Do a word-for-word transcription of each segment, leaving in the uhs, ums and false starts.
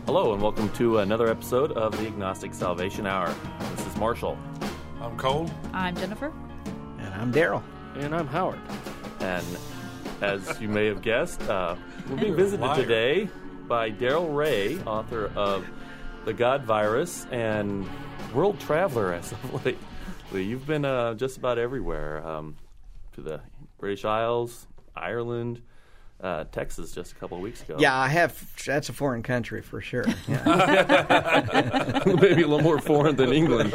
Hello and welcome to another episode of the Agnostic Salvation Hour. This is Marshall. I'm Cole. I'm Jennifer. And I'm Daryl. And I'm Howard. And as you may have guessed, uh, we're being visited today by Daryl Ray, author of The God Virus and World Traveler as of late. You've been uh, just about everywhere, um, to the British Isles, Ireland, uh, Texas just a couple of weeks ago. Yeah, I have. That's a foreign country for sure. Yeah. Maybe a little more foreign than England.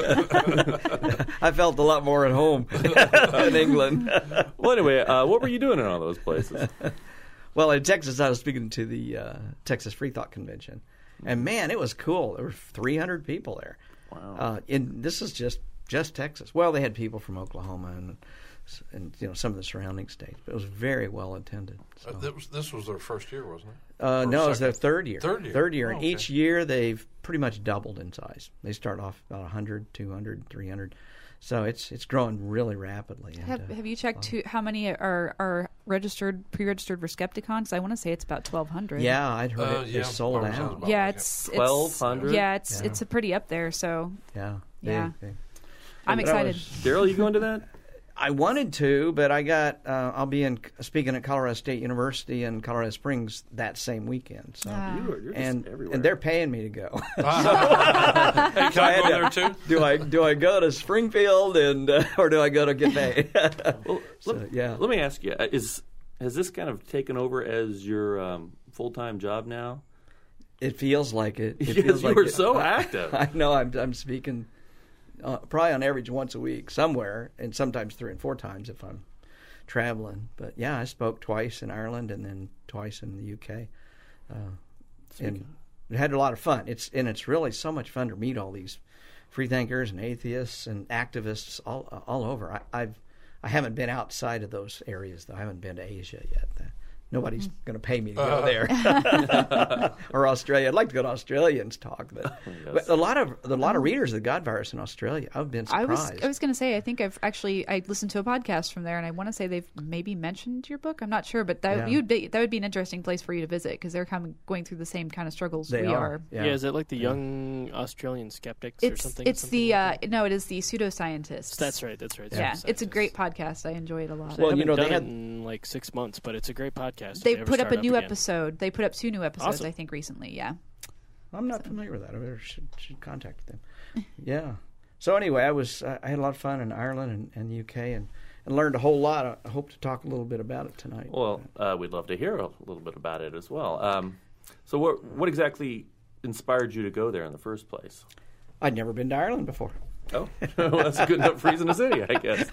I felt a lot more at home in England. Well, anyway, uh, what were you doing in all those places? Well, in Texas, I was speaking to the uh, Texas Free Thought Convention. And, man, it was cool. There were three hundred people there. Wow. Uh, and this is just, just Texas. Well, they had people from Oklahoma and, and you know, some of the surrounding states. But it was very well attended. So. Uh, that was, this was their first year, wasn't it? Uh, no, it was their third year. Third year. Third year. Oh, and okay. each year they've pretty much doubled in size. They start off about one hundred, two hundred, three hundred. So it's it's growing really rapidly. And, Have, uh, have you checked who, how many are are registered, pre-registered for Skepticon? Because I want to say it's about twelve hundred. Yeah, I'd heard Uh, it. yeah, They sold probably sounds out. about Yeah, like it's it. twelve hundred? Yeah, it's Yeah. it's a pretty up there. So Yeah. Yeah. They, they, I'm But I excited. was- Daryl, you going to that? I wanted to, but I got. Uh, I'll be in speaking at Colorado State University in Colorado Springs that same weekend. So, Ah. You are, you're and just everywhere. and they're paying me to go. Hey, can I go there too? do I do I go to Springfield and uh, or do I go to get paid? Well, So, let, yeah. let me ask you: uh, Is has this kind of taken over as your um, full time job now? It feels like it. It Because feels you like were it. so active. I know. I'm I'm speaking uh, probably on average once a week somewhere, and sometimes three and four times if I'm traveling. But yeah, I spoke twice in Ireland and then twice in the U K, uh, and we had a lot of fun. It's and it's really so much fun to meet all these free thinkers and atheists and activists all uh, all over. I, I've I haven't been outside of those areas though. I haven't been to Asia yet. Uh, Nobody's going to pay me to go there, or Australia. I'd like to go to Australia and talk, but, Yes. but a lot of a lot of readers of the God Virus in Australia. I've been I surprised. was I was going to say I think I've actually I listened to a podcast from there and I want to say they've maybe mentioned your book. I'm not sure, but that Yeah. you'd be that would be an interesting place for you to visit because they're kind of going through the same kind of struggles They we are. are. Yeah, is it like the young Australian skeptics or It's something? it's something the like uh, no, it is the pseudoscientists. That's right. That's right. Yeah, Pseudoscientists. it's a great podcast. I enjoy it a lot. Well, I you haven't know, they done had- it in like six months, but it's a great podcast. if they ever put up start a new again. episode. They put up two new episodes, Awesome. I think, recently. Yeah. I'm not familiar with that. I better should, should contact them. Yeah. So anyway, I was uh, I had a lot of fun in Ireland and, and the U K and, and learned a whole lot. I hope to talk a little bit about it tonight. Well, uh, we'd love to hear a little bit about it as well. Um, so, what what exactly inspired you to go there in the first place? I'd never been to Ireland before. Oh, well, that's a good enough reason to say, I guess.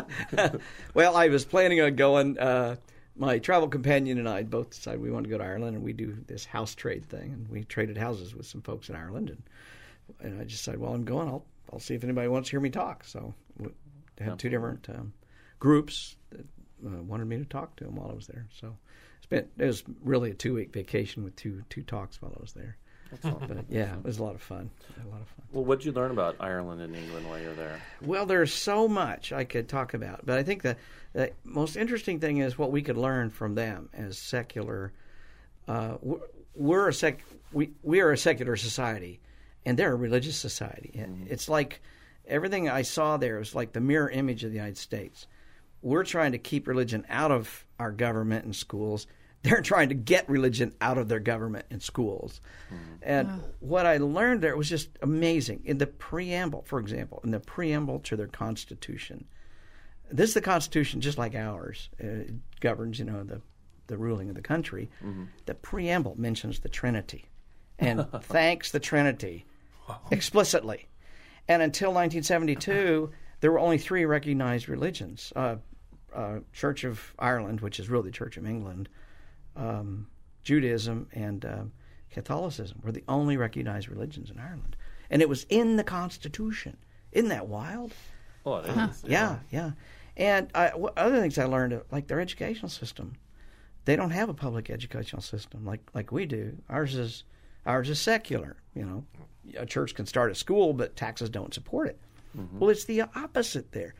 Well, I was planning on going. Uh, my travel companion and I both decided we wanted to go to Ireland, and we do this house trade thing, and we traded houses with some folks in Ireland, and and I just decided, well, I'm going. I'll I'll see if anybody wants to hear me talk. So we had two different um, groups that uh, wanted me to talk to them while I was there. So spent it was really a two week vacation with two two talks while I was there. But yeah, it was a lot of fun. A lot of fun. Well, what did you learn about Ireland and England while you were there? Well, there's so much I could talk about, but I think the, the most interesting thing is what we could learn from them as secular. Uh, we're, we're a sec, we we are a secular society, and they're a religious society. Mm-hmm. It's like everything I saw there was like the mirror image of the United States. We're trying to keep religion out of our government and schools. They're trying to get religion out of their government and schools. Mm-hmm. And wow. What I learned there was just amazing. In the preamble, for example, in the preamble to their Constitution, this is the Constitution just like ours. Uh, it governs, you know, the, the ruling of the country. Mm-hmm. The preamble mentions the Trinity and thanks the Trinity explicitly. And until nineteen seventy-two, there were only three recognized religions. Uh, uh, Church of Ireland, which is really the Church of England, Um, Judaism and uh, Catholicism were the only recognized religions in Ireland. And it was in the Constitution. Isn't that wild? Oh, it uh, is. Yeah, yeah. And I, what other things I learned, uh, like their educational system. They don't have a public educational system like, like we do. Ours is ours is secular. You know, a church can start a school, but taxes don't support it. Mm-hmm. Well, it's the opposite there.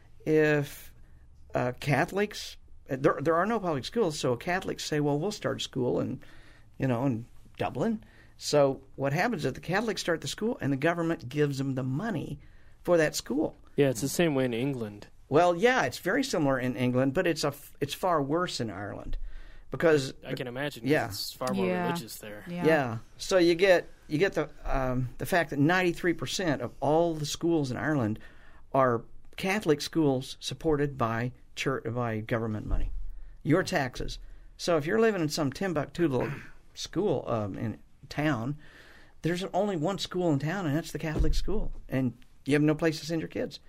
If uh, Catholics There, there are no public schools, so Catholics say, "Well, we'll start school in, you know, in Dublin," So what happens is the Catholics start the school, and the government gives them the money for that school. Yeah, it's the same way in England. Well, yeah, it's very similar in England, but it's a it's far worse in Ireland, because I can imagine. 'cause Yeah. it's far more Yeah. religious there. Yeah. yeah. So you get you get the um, the fact that ninety-three percent of all the schools in Ireland are Catholic schools supported by church by government money, your taxes. So if you're living in some Timbuktu little school um, in town, there's only one school in town, and that's the Catholic school, and you have no place to send your kids.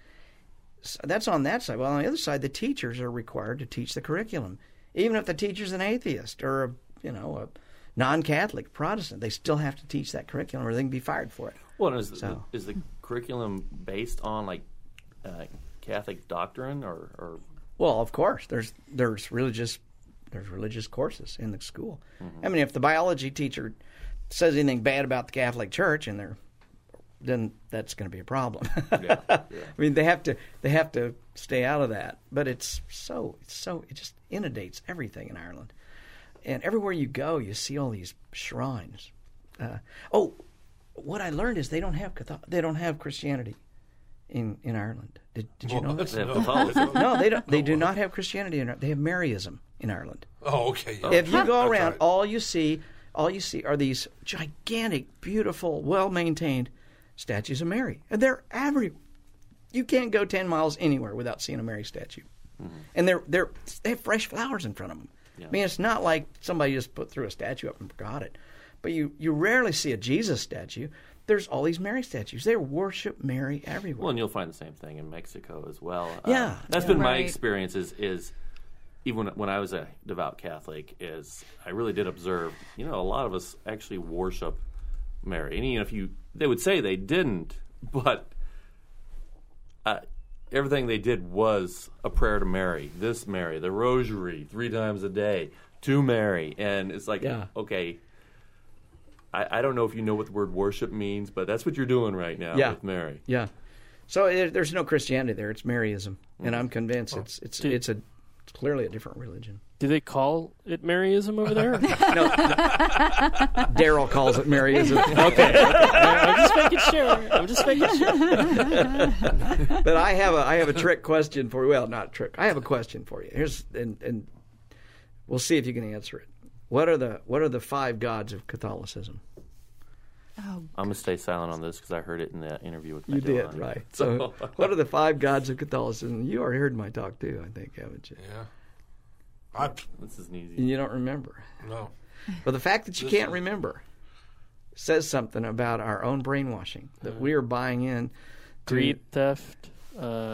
So that's on that side. Well, on the other side, the teachers are required to teach the curriculum, even if the teacher's an atheist or a, you know a non-Catholic Protestant. They still have to teach that curriculum, or they can be fired for it. Well, is, So- the, is the curriculum based on like uh, Catholic doctrine or, or Well, of course, there's there's religious there's religious courses in the school. I mean, if the biology teacher says anything bad about the Catholic Church, and they're then that's going to be a problem. Yeah, yeah. I mean, they have to they have to stay out of that. But it's so it's so it just inundates everything in Ireland, and everywhere you go, you see all these shrines. Uh, oh, what I learned is they don't have Catholic, they don't have Christianity in in Ireland. Did did you know that? They have No. Catholicism. No, they don't. They do not have Christianity in Ireland. They have Maryism in Ireland. Oh, okay. Yeah. If you go That's around, right. all you see, all you see are these gigantic, beautiful, well-maintained statues of Mary, and they're every. You can't go ten miles anywhere without seeing a Mary statue, and they're they're they have fresh flowers in front of them. Yeah. I mean, it's not like somebody just put threw a statue up and forgot it, but you you rarely see a Jesus statue. There's all these Mary statues. They worship Mary everywhere. Well, and you'll find the same thing in Mexico as well. Yeah. Um, that's Yeah. been my Right. experience. Is, is even when, when I was a devout Catholic, is I really did observe. You know, a lot of us actually worship Mary, and even if you, they would say they didn't, but uh, everything they did was a prayer to Mary. This Mary, the Rosary, three times a day to Mary, and it's like, Yeah. okay. I, I don't know if you know what the word worship means, but that's what you're doing right now Yeah. with Mary. Yeah. So it, there's no Christianity there. It's Maryism, and I'm convinced it's it's Dude. it's a it's clearly a different religion. Do they call it Maryism over there? No, Daryl calls it Maryism. Okay. I'm just making sure. I'm just making sure. But I have a I have a trick question for you. Well, not a trick. I have a question for you. Here's and and we'll see if you can answer it. What are the what are the five gods of Catholicism? Oh, I'm gonna stay silent on this because I heard it in the interview with You Magdalene. did, right. So, what are the five gods of Catholicism? You already heard my talk too, I think, haven't you? Yeah. I This is an easy. And you don't remember. no. But the fact that you This can't is- remember says something about our own brainwashing that we are buying in to Greed, theft. Uh,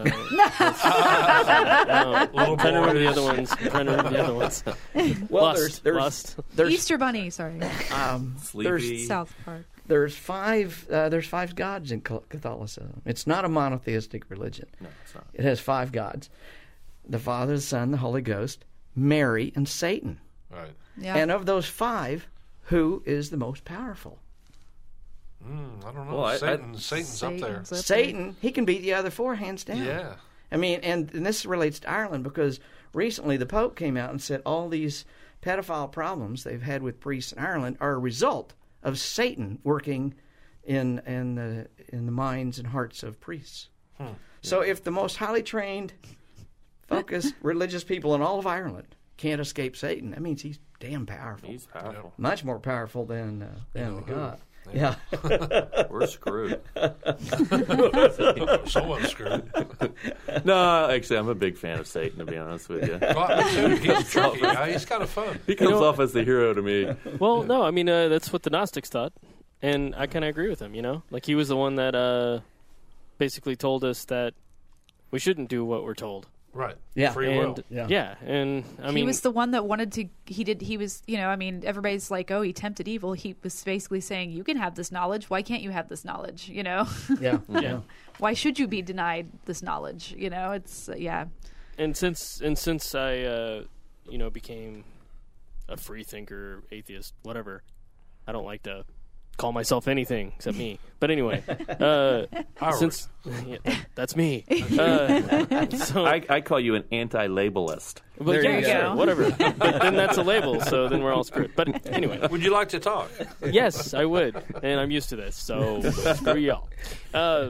no, I'm trying to remember the other ones. I'm trying to remember the other ones. Well, Lust. there's there's Lust. there's Easter Bunny. Sorry, um, Sleepy. there's South Park. there's five uh, there's five gods in Ca- Catholicism. It's not a monotheistic religion. No, it's not. It has five gods: the Father, the Son, the Holy Ghost, Mary, and Satan. Right. Yeah. And of those five, who is the most powerful? Mm, I don't know. Well, I- I- Satan, Satan's up there. Satan's up there. Satan. He can beat the other four hands down. Yeah. I mean, and, and this relates to Ireland because recently the Pope came out and said all these pedophile problems they've had with priests in Ireland are a result of Satan working in in the in the minds and hearts of priests. Hmm. So if the most highly trained, focused religious people in all of Ireland can't escape Satan, that means he's damn powerful. He's powerful. Much more powerful than uh, than know the who? God. Yeah. We're screwed. Someone's screwed. No, actually, I'm a big fan of Satan, to be honest with you. Well, me too. He's a tricky guy. He's kind of fun. He comes know- off as the hero to me. Well, no, I mean uh, that's what the Gnostics thought, and I kind of agree with him. You know, like he was the one that uh, basically told us that we shouldn't do what we're told. Right. Yeah. Free and will. Yeah. yeah, and I mean, he was the one that wanted to. He did. He was. You know. I mean, everybody's like, "Oh, he tempted evil." He was basically saying, "You can have this knowledge. Why can't you have this knowledge?" You know. Yeah. yeah. Why should you be denied this knowledge? You know. It's uh, yeah. And since and since I, uh, you know, became a free thinker, atheist, whatever, I don't like to call myself anything except me. But anyway, uh, since yeah, that, that's me. Uh, so, I, I call you an anti-labelist. well, There yeah, you sure, go. whatever. But then that's a label, so then we're all screwed. But anyway, Would you like to talk? yes, I would, and I'm used to this, so screw y'all. Uh,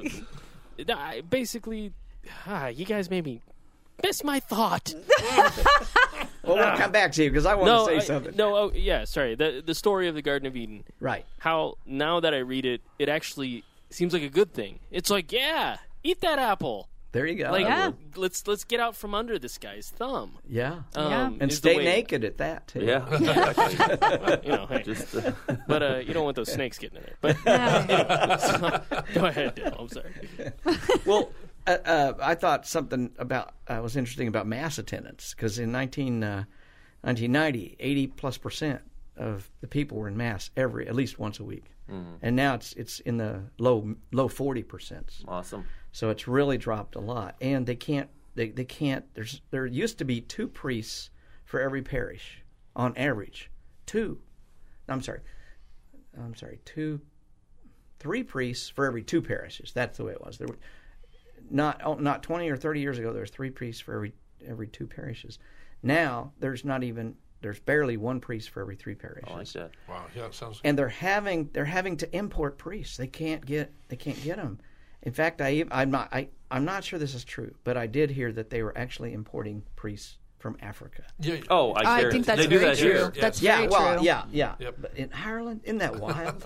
I basically, ah, you guys made me miss my thought. Well, we'll come back to you because I want no, to say I- something. no, oh, yeah, sorry. The the story of the Garden of Eden. Right. How now that I read it, it actually seems like a good thing. It's like, yeah, eat that apple. There you go. Like, Yeah. let's let's get out from under this guy's thumb. yeah. Um, Yeah. And is the stay way- naked at that, too. Yeah. You know, hey. Just uh, But uh, you don't want those snakes getting in there. But Yeah. so, go ahead, Dale. I'm sorry. Well, uh, uh, I thought something about uh, was interesting about mass attendance because in nineteen, uh, nineteen ninety, eighty plus percent of the people were in mass every at least once a week, and now it's it's in the low low forty percent. awesome. So it's really dropped a lot, and they can't they, they can't. There's there used to be two priests for every parish on average. Two, I'm sorry, I'm sorry, two, three priests for every two parishes. That's the way it was. There were not oh, not twenty or thirty years ago. There was three priests for every every two parishes. Now there's not even there's barely one priest for every three parishes. I like that. Wow, yeah, it sounds. And they're having they're having to import priests. They can't get they can't get them. In fact, I I'm not I I'm not sure this is true, but I did hear that they were actually importing priests from Africa. Yeah. Oh, I, I guarantee- think that's they do very that true. here. That's Yeah, very well, true. yeah, yeah. Yep. But in Ireland, isn't that wild?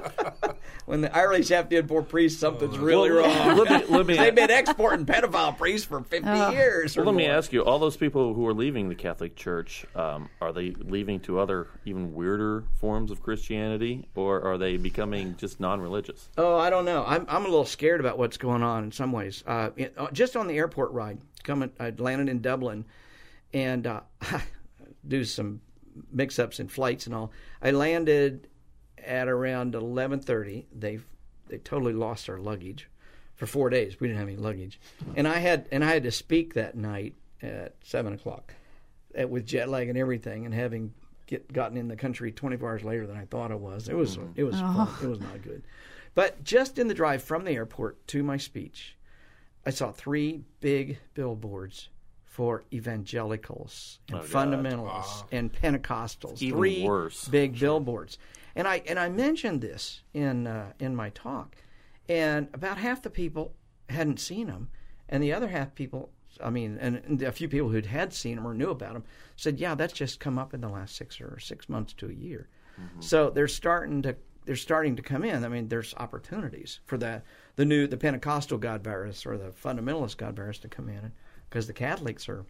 When the Irish have to import priests, something's really Well, wrong. let me- let me- They've been exporting pedophile priests for fifty Oh. years. or Well, let me more. ask you: all those people who are leaving the Catholic Church, um, are they leaving to other, even weirder forms of Christianity, or are they becoming just non-religious? Oh, I don't know. I'm I'm a little scared about what's going on in some ways. Uh, it, uh, just on the airport ride, coming, I landed in Dublin, and uh, do some mix-ups in flights and all. I landed at around eleven thirty. They they totally lost our luggage for four days. We didn't have any luggage, and I had and I had to speak that night at seven o'clock, uh, with jet lag and everything, and having get gotten in the country twenty-four hours later than I thought I was. It was it was fun. It was not good. But just in the drive from the airport to my speech, I saw three big billboards for evangelicals and Oh, God. fundamentalists and Pentecostals. Even three worse. big billboards. And I and I mentioned this in uh, in my talk, and about half the people hadn't seen them, and the other half people, I mean, and, and a few people who'd had seen them or knew about them, said, "Yeah, that's just come up in the last six or six months to a year." Mm-hmm. So they're starting to they're starting to come in. I mean, there's opportunities for the the new the Pentecostal God virus or the fundamentalist God virus to come in, because the Catholics are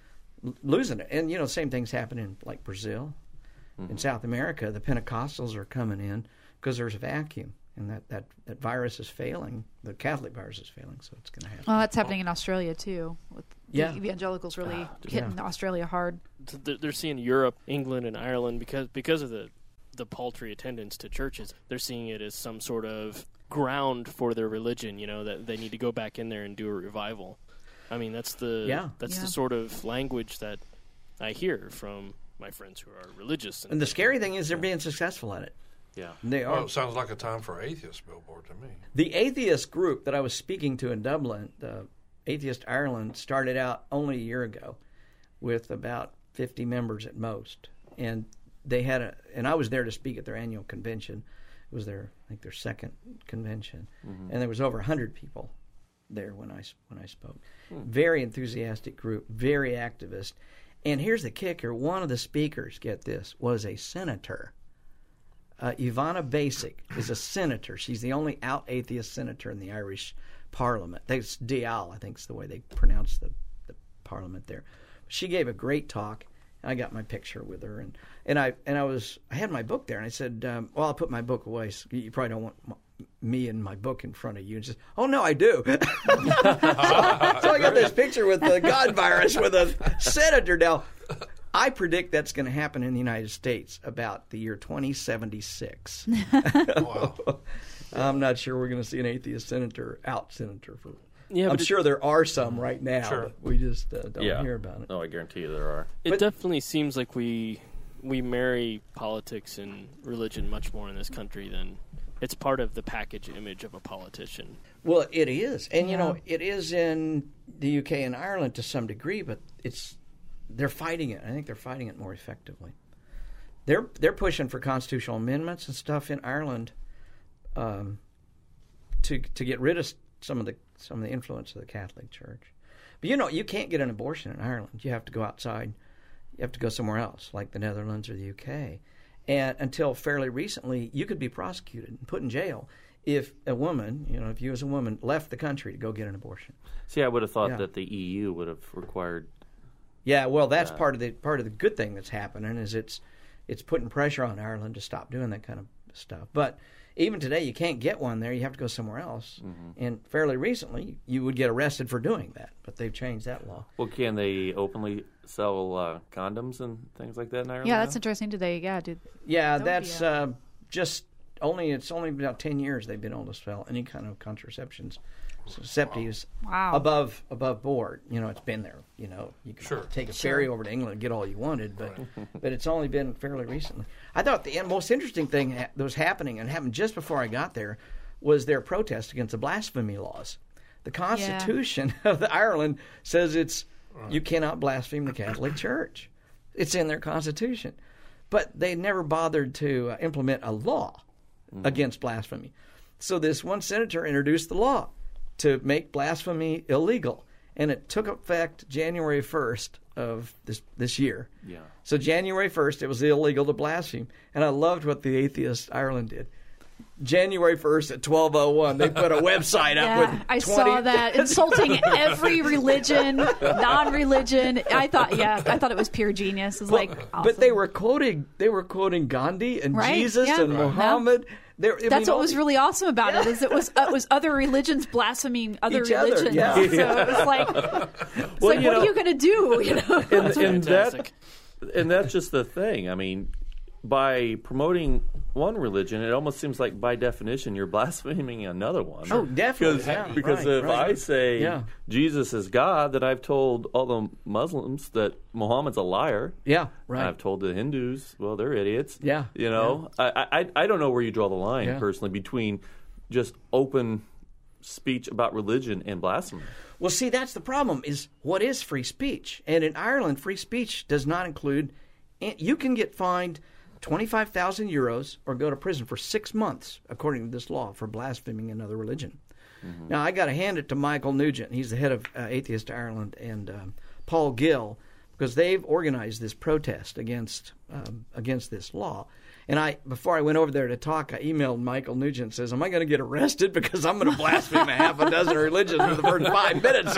l- losing it. And you know, same things happen in like Brazil. In South America, the Pentecostals are coming in because there's a vacuum, and that, that, that virus is failing. The Catholic virus is failing, so it's going to happen. Well, that's happening in Australia too. With the Yeah. evangelicals really yeah. hitting Australia hard. They're they're seeing Europe, England, and Ireland because because of the the paltry attendance to churches. They're seeing it as some sort of ground for their religion. You know, that they need to go back in there and do a revival. I mean, that's the Yeah. that's Yeah. the sort of language that I hear from my friends who are religious. And the scary thing is they're being successful at it. Yeah. They are. Well, it sounds like a time for atheist billboard to me. The atheist group that I was speaking to in Dublin, the Atheist Ireland, started out only a year ago with about fifty members at most. And they had a, and I was there to speak at their annual convention. It was their, I think, their second convention. Mm-hmm. And there was over one hundred people there when I, when I spoke. Hmm. Very enthusiastic group, very activist. And here's the kicker. One of the speakers, get this, was a senator. Uh, Ivana Basic is a senator. She's the only out atheist senator in the Irish Parliament. That's Dáil, I think is the way they pronounce the, the Parliament there. She gave a great talk. And I got my picture with her, and, and I and I was I had my book there, and I said, um, "Well, I'll put my book away. So you probably don't want my, me and my book in front of you." And she said, "Oh no, I do." so, so I got this picture with the God virus with a senator. Now, I predict that's going to happen in the United States about the year twenty seventy-six. Wow. I'm not sure we're going to see an atheist senator, out senator for. Yeah, I'm but it- sure there are some right now, Sure. but we just uh, don't Yeah. hear about it. Oh, I guarantee you there are. It But- definitely seems like we we marry politics and religion much more in this country than it's part of the package image of a politician. Well, it is, and you Yeah. know, it is in the U K and Ireland to some degree, but it's they're fighting it. I think they're fighting it more effectively. They're they're pushing for constitutional amendments and stuff in Ireland um, to to get rid of some of the some of the influence of the Catholic Church. But you know, you can't get an abortion in Ireland. You have to go outside. You have to go somewhere else, like the Netherlands or the U K. And until fairly recently, you could be prosecuted and put in jail if a woman, you know, if you as a woman left the country to go get an abortion. See, I would have thought Yeah. that the E U would have required. Yeah, well, that's Yeah. part of the part of the good thing that's happening is it's it's putting pressure on Ireland to stop doing that kind of stuff. But even today, you can't get one there. You have to go somewhere else. Mm-hmm. And fairly recently, you would get arrested for doing that. But they've changed that law. Well, can they openly sell uh, condoms and things like that in Ireland? Yeah, that's now? interesting. Do they? Yeah, did Yeah, That would be that's a- uh, just only it's only about ten years they've been able to sell any kind of contraceptions, contraceptives Wow. above above board. You know, it's been there. You know, you can Sure. take a ferry over to England and get all you wanted, but but it's only been fairly recently. I thought the most interesting thing ha- that was happening and happened just before I got there was their protest against the blasphemy laws. The Constitution of the Ireland says it's you cannot blaspheme the Catholic Church. It's in their Constitution. But they never bothered to uh, implement a law against blasphemy. So this one senator introduced the law to make blasphemy illegal. And it took effect January first of this this year. Yeah. So January first, it was illegal to blaspheme. And I loved what the Atheist Ireland did. January first at twelve oh one, they put a website up Yeah, with I twenty saw that insulting every religion, non-religion. I thought, yeah, I thought it was pure genius. It was like, awesome. But they were quoting they were quoting Gandhi and Right, Jesus yeah. and Right. Muhammad. There- I That's mean, what all was the- really awesome about it. Is it was it was other religions blaspheming other Each other, religions. yeah. So it was like, it's Well, like you what know- are you going to do? You know. and, and that fantastic. and that's just the thing. I mean, by promoting one religion, it almost seems like by definition you're blaspheming another one. Oh, definitely. Because, Yeah, because right, if right. I say Yeah. Jesus is God, then I've told all the Muslims that Muhammad's a liar. Yeah, right. I've told the Hindus, well, they're idiots. Yeah, You know, I, I I don't know where you draw the line Yeah. personally between just open speech about religion and blasphemy. Well, see, that's the problem is what is free speech? And in Ireland, free speech does not include you can get fined twenty-five thousand euros or go to prison for six months, according to this law, for blaspheming another religion. Mm-hmm. Now, I got to hand it to Michael Nugent. He's the head of uh, Atheist Ireland, and um, Paul Gill, because they've organized this protest against um, against this law. And I, before I went over there to talk, I emailed Michael Nugent and says, am I going to get arrested because I'm going to blaspheme a half a dozen religions for the first five minutes?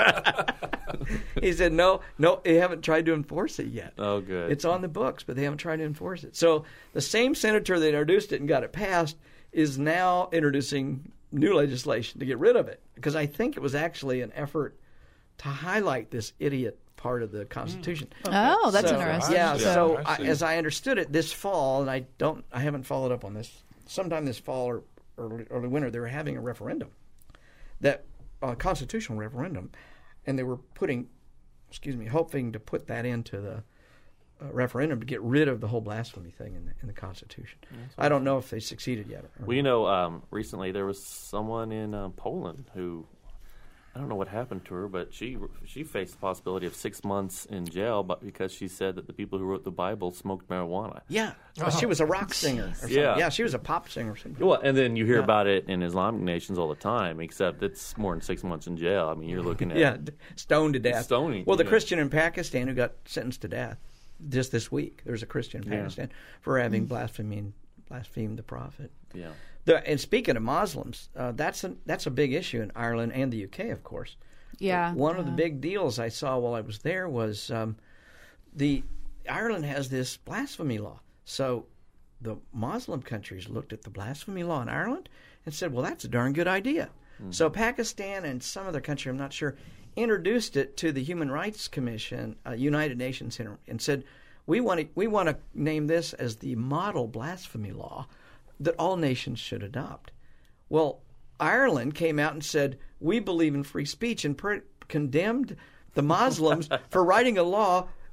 He said, no, no, they haven't tried to enforce it yet. Oh, good. It's on the books, but they haven't tried to enforce it. So the same senator that introduced it and got it passed is now introducing new legislation to get rid of it, because I think it was actually an effort to highlight this idiot part of the Constitution. Oh, that's So, interesting. Yeah, Yeah, so I I, see. as I understood it, this fall, and I don't, I haven't followed up on this. Sometime this fall or early, early winter, they were having a referendum, that uh, constitutional referendum, and they were putting, excuse me, hoping to put that into the uh, referendum to get rid of the whole blasphemy thing in the, in the Constitution. I don't know if they succeeded yet. Or Well, you know, um, recently there was someone in uh, Poland who, I don't know what happened to her, but she she faced the possibility of six months in jail, but because she said that the people who wrote the Bible smoked marijuana. Yeah, well, she was a rock singer. Or something. Yeah. yeah, she was a pop singer or something. Well, and then you hear Yeah. about it in Islamic nations all the time, except it's more than six months in jail. I mean, you're looking at Yeah, d- stoned to death. Stoning, Well, the yeah. Christian in Pakistan who got sentenced to death just this week. There's a Christian in Yeah. Pakistan for having blasphemed blasphemed the prophet. yeah. The, and speaking of Muslims, uh, that's a that's a big issue in Ireland and the U K, of course. Yeah. One of the big deals I saw while I was there was um, the Ireland has this blasphemy law. So the Muslim countries looked at the blasphemy law in Ireland and said, well, that's a darn good idea. So Pakistan and some other country, I'm not sure, introduced it to the Human Rights Commission, uh, United Nations, and said, we want to we want to name this as the model blasphemy law that all nations should adopt. Well, Ireland came out and said, we believe in free speech, and per- condemned the Muslims for writing a law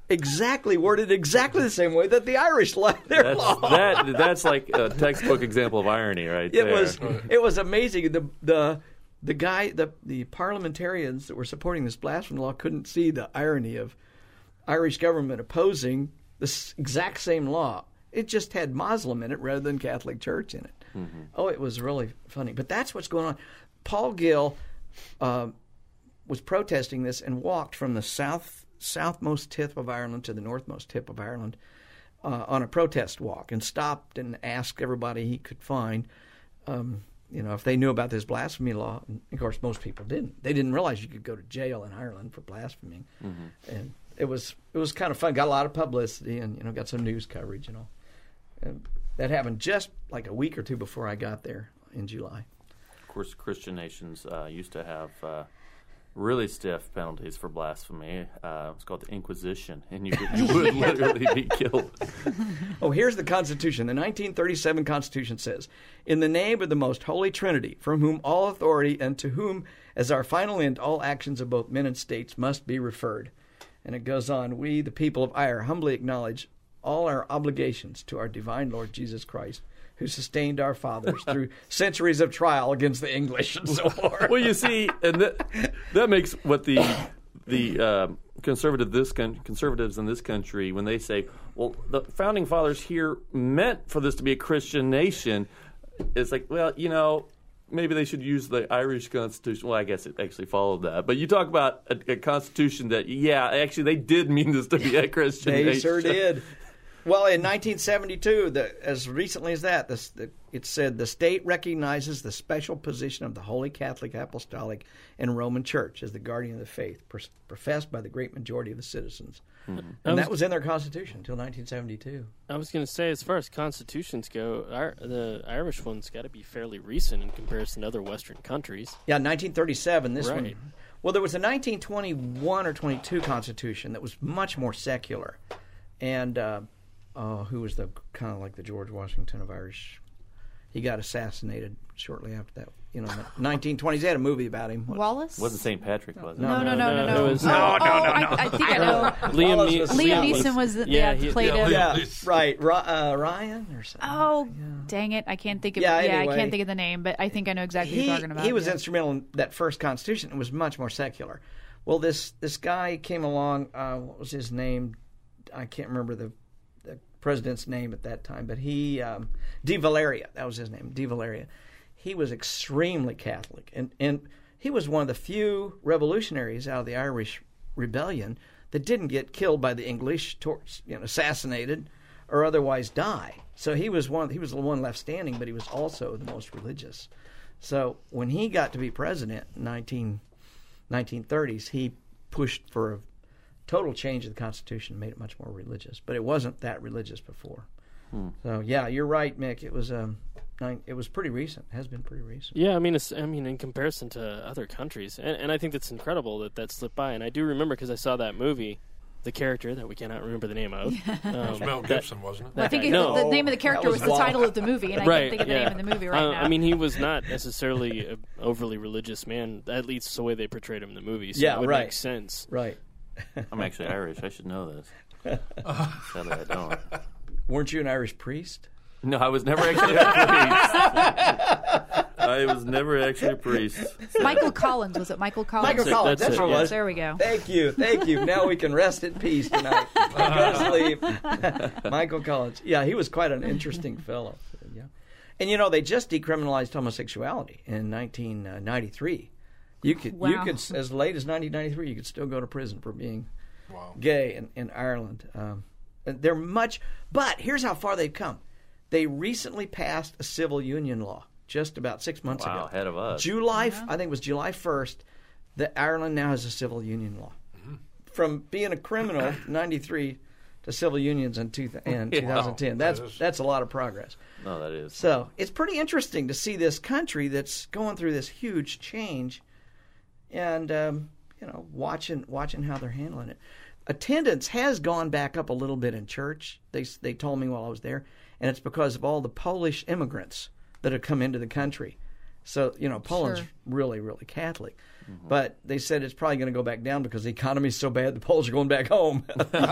exactly worded exactly the same way that the Irish left their That's law. that. That's like a textbook example of irony, right It there. was it was amazing. The the the guy the the parliamentarians that were supporting this blasphemy law couldn't see the irony of Irish government opposing this exact same law. It just had Muslim in it rather than Catholic Church in it. Mm-hmm. Oh, it was really funny. But that's what's going on. Paul Gill uh, was protesting this and walked from the south southmost tip of Ireland to the northmost tip of Ireland uh, on a protest walk, and stopped and asked everybody he could find, um, you know, if they knew about this blasphemy law. And of course, most people didn't. They didn't realize you could go to jail in Ireland for blaspheming, mm-hmm. and it was it was kind of fun. Got a lot of publicity, and you know, got some news coverage and all. And that happened just like a week or two before I got there in July. Of course, Christian nations uh, used to have uh, really stiff penalties for blasphemy. Uh, it's called the Inquisition, and you, could, you would literally be killed. Oh, here's the Constitution. The nineteen thirty-seven Constitution says, "In the name of the most holy Trinity, from whom all authority and to whom, as our final end, all actions of both men and states must be referred." And it goes on, "We, the people of Ire, humbly acknowledge all our obligations to our divine Lord Jesus Christ, who sustained our fathers through centuries of trial against the English," and so forth. Well, you see, and that, that makes what the the uh, conservative this con- conservatives in this country, when they say, "Well, the founding fathers here meant for this to be a Christian nation," it's like, well, you know, maybe they should use the Irish Constitution. Well, I guess it actually followed that. But you talk about a, a Constitution that, yeah, actually they did mean this to be a Christian They nation. sure did. Well, in nineteen seventy-two, the, as recently as that, the, the, it said the state recognizes the special position of the Holy Catholic, Apostolic, and Roman Church as the guardian of the faith, pr- professed by the great majority of the citizens. Mm-hmm. And was, that was in their Constitution until nineteen seventy-two. I was going to say, as far as constitutions go, our, the Irish one's got to be fairly recent in comparison to other Western countries. Yeah, nineteen thirty-seven, this right. one. Well, there was a nineteen twenty-one or twenty-two Constitution that was much more secular. And... Uh, Uh, who was the kind of like the George Washington of Irish? He got assassinated shortly after that. You know, in the nineteen twenties. They had a movie about him. Wallace? Wasn't Saint Patrick, was it? No, no, no, no, no. no. It was, oh, no, no, no, no. I, I think I know. Liam, ne- Liam Neeson was the, yeah, yeah, he, played yeah, him. Liam- Yeah, right. Ro- uh, Ryan or something. Oh, yeah. dang it! I can't think of. Yeah, Yeah, anyway. I can't think of the name, but I think I know exactly He, who you're talking about. he was yeah. instrumental in that first Constitution. It was much more secular. Well, this this guy came along. Uh, what was his name? I can't remember the, the president's name at that time, but he um, De Valeria. That was his name, De Valeria. He was extremely Catholic, and and he was one of the few revolutionaries out of the Irish Rebellion that didn't get killed by the English, tor- you know, assassinated, or otherwise die. So he was one. He was the one left standing, but he was also the most religious. So when he got to be president in nineteen thirties, he pushed for a total change of the Constitution, made it much more religious. But it wasn't that religious before. Hmm. So yeah, you're right, Mick. It was um, it was pretty recent. It has been pretty recent. Yeah, I mean, it's, I mean, in comparison to other countries, and, and I think that's incredible that that slipped by. And I do remember because I saw that movie, the character that we cannot remember the name of. Um, It was Mel Gibson, wasn't it? Well, I think guy. it, No. the, the name of the character was was, the Walt. title of the movie, and I right, can't think of the yeah. name of the movie right uh, now. I mean, he was not necessarily an overly religious man. At least the way they portrayed him in the movie. So Yeah, it would right. make sense. Right. I'm actually Irish. I should know this. Sadly, I don't. Weren't you an Irish priest? No, I was never actually a priest. I was never actually a priest. So. Michael Collins, was it Michael Collins? Michael That's Collins. it, That's that's what it, it yeah. was. There we go. Thank you, thank you. Now we can rest in peace tonight. Go to sleep. Michael Collins. Yeah, he was quite an interesting fellow. Yeah, and you know they just decriminalized homosexuality in nineteen ninety-three. You could, Wow. you could, as late as nineteen ninety-three, you could still go to prison for being Wow. gay in, in Ireland. Um, they're much, but here's how far they've come. They recently passed a civil union law just about six months Wow, ago. ahead of us. July, I think it was July first, that Ireland now has a civil union law. Mm-hmm. From being a criminal, ninety-three, to civil unions in, two, in Yeah. twenty ten. That's That is- that's a lot of progress. No, that is. So it's pretty interesting to see this country that's going through this huge change, and um, you know, watching watching how they're handling it. Attendance has gone back up a little bit in church. They they told me while I was there, and it's because of all the Polish immigrants that have come into the country. So, you know, Poland's Sure. really, really Catholic. But they said it's probably going to go back down because the economy's so bad the Poles are going back home.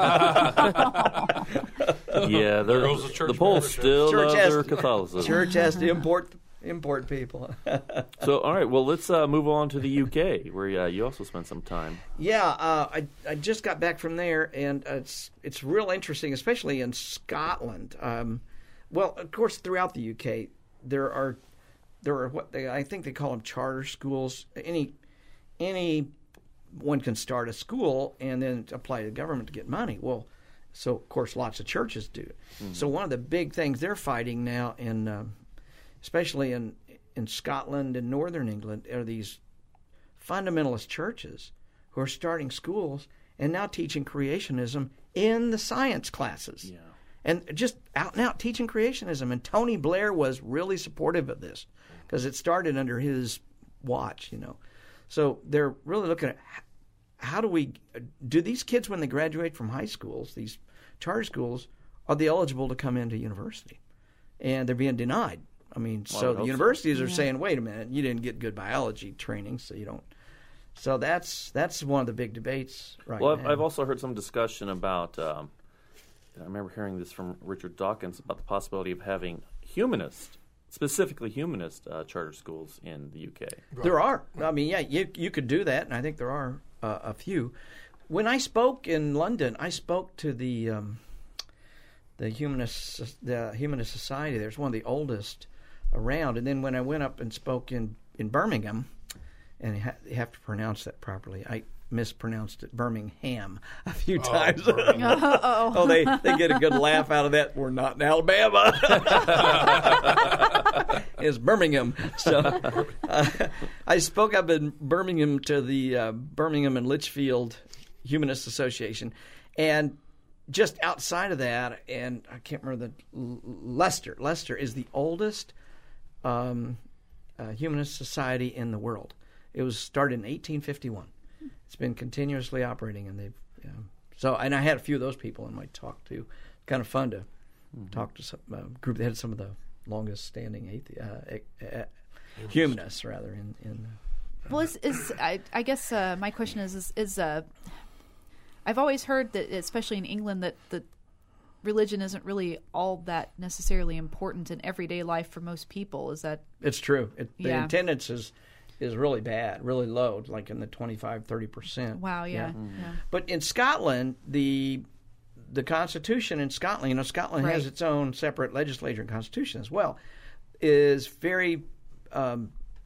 Yeah, There the, goes the church the Poles membership. still Church love has- their Catholicism. Church has to import import people. So, all right, well, let's uh, move on to the U K, where uh, you also spent some time. Yeah, uh, I I just got back from there, and uh, it's it's real interesting, especially in Scotland. Um, well, of course, throughout the U K, there are there are what they I think they call them charter schools. Any any one can start a school and then apply to the government to get money. Well, so of course, lots of churches do. Mm-hmm. So one of the big things they're fighting now, in um, especially in in Scotland and Northern England, are these fundamentalist churches who are starting schools and now teaching creationism in the science classes. Yeah. And just out and out teaching creationism. And Tony Blair was really supportive of this because it started under his watch, you know. So they're really looking at how do we do these kids when they graduate from high schools, these charter schools, are they eligible to come into university? And they're being denied. I mean, Well, I so would the hope universities so. are Yeah. saying, wait a minute, you didn't get good biology training, so you don't. So that's that's one of the big debates right Well, now. I've, I've also heard some discussion about, um, I remember hearing this from Richard Dawkins, about the possibility of having humanist, specifically humanist uh, charter schools in the U K. There are. I mean, yeah, you you could do that, and I think there are uh, a few. When I spoke in London, I spoke to the um, the humanist the humanist society. There's one of the oldest around. And then when I went up and spoke in in Birmingham, and you, ha- you have to pronounce that properly. I mispronounced it Birmingham a few Oh, times. Birmingham. Uh-oh. Oh, they, they get a good laugh out of that. We're not in Alabama. It's Birmingham. So uh, I spoke up in Birmingham to the uh, Birmingham and Litchfield Humanist Association. And just outside of that, and I can't remember the Leicester. Leicester is the oldest um, uh, humanist society in the world. It was started in eighteen fifty-one. It's been continuously operating, and they've yeah. so. And I had a few of those people in my talk too. Kind of fun to mm-hmm. talk to some uh, group that had some of the longest standing athe- uh, uh, humanists, rather. In, in uh, Well, is, is I, I guess uh, my question is is, is uh, I've always heard that, especially in England, that the religion isn't really all that necessarily important in everyday life for most people. Is that it's true. It, the Yeah. attendance is is really bad, really low, like in the twenty-five, thirty percent. wow? Yeah, Yeah. yeah. But in Scotland, the the Constitution in Scotland, you know, Scotland has Right. its own separate legislature and constitution as well, is very um,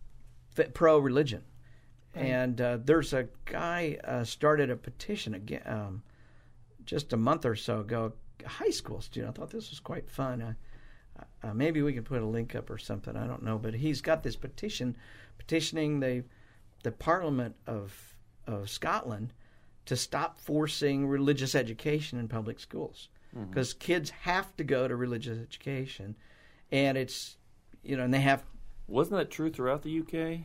pro religion. Right. And uh, there's a guy uh, started a petition again um, just a month or so ago. A high school student. I thought this was quite fun. Uh, uh, maybe we can put a link up or something. I don't know, but he's got this petition petitioning the the Parliament of of Scotland to stop forcing religious education in public schools, because mm-hmm. kids have to go to religious education, and it's you know, and they have. Wasn't that true throughout the U K?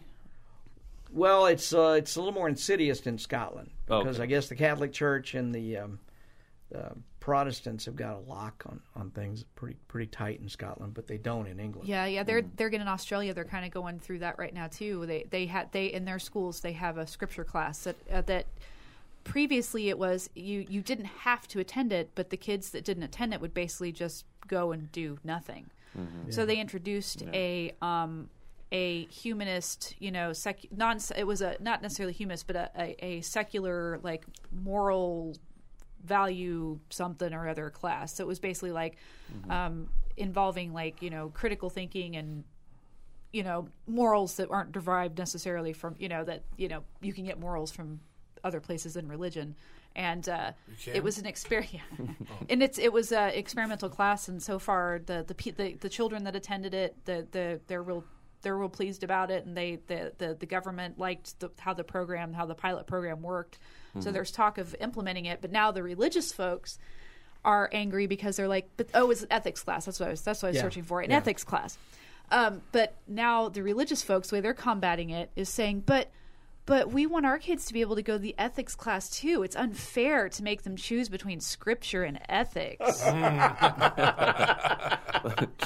Well, it's uh, it's a little more insidious in Scotland because Okay. I guess the Catholic Church and the um, uh, Protestants have got a lock on, on things pretty pretty tight in Scotland, but they don't in England. Yeah, yeah, they're they're getting in Australia. They're kind of going through that right now too. They they had they in their schools they have a scripture class that uh, that previously it was you you didn't have to attend it, but the kids that didn't attend it would basically just go and do nothing. Mm-hmm. So they introduced Yeah. a um a humanist, you know, sec non it was a not necessarily humanist, but a, a, a secular like moral value something or other class. So it was basically like Mm-hmm. um, involving like, you know, critical thinking and, you know, morals that aren't derived necessarily from, you know, that, you know, you can get morals from other places in religion. And uh, can? it was an experiment, and it's it was an experimental class. And so far, the the pe- the, the children that attended it, the, the they're real they're real pleased about it, and they the the, the government liked the, how the program how the pilot program worked. Mm-hmm. So there's talk of implementing it, but now the religious folks are angry because they're like, but oh, it's an ethics class. That's what I was that's what I was Yeah. searching for, an Yeah. ethics class. Um, but now the religious folks, the way they're combating it is saying, but. But we want our kids to be able to go to the ethics class too. It's unfair to make them choose between scripture and ethics.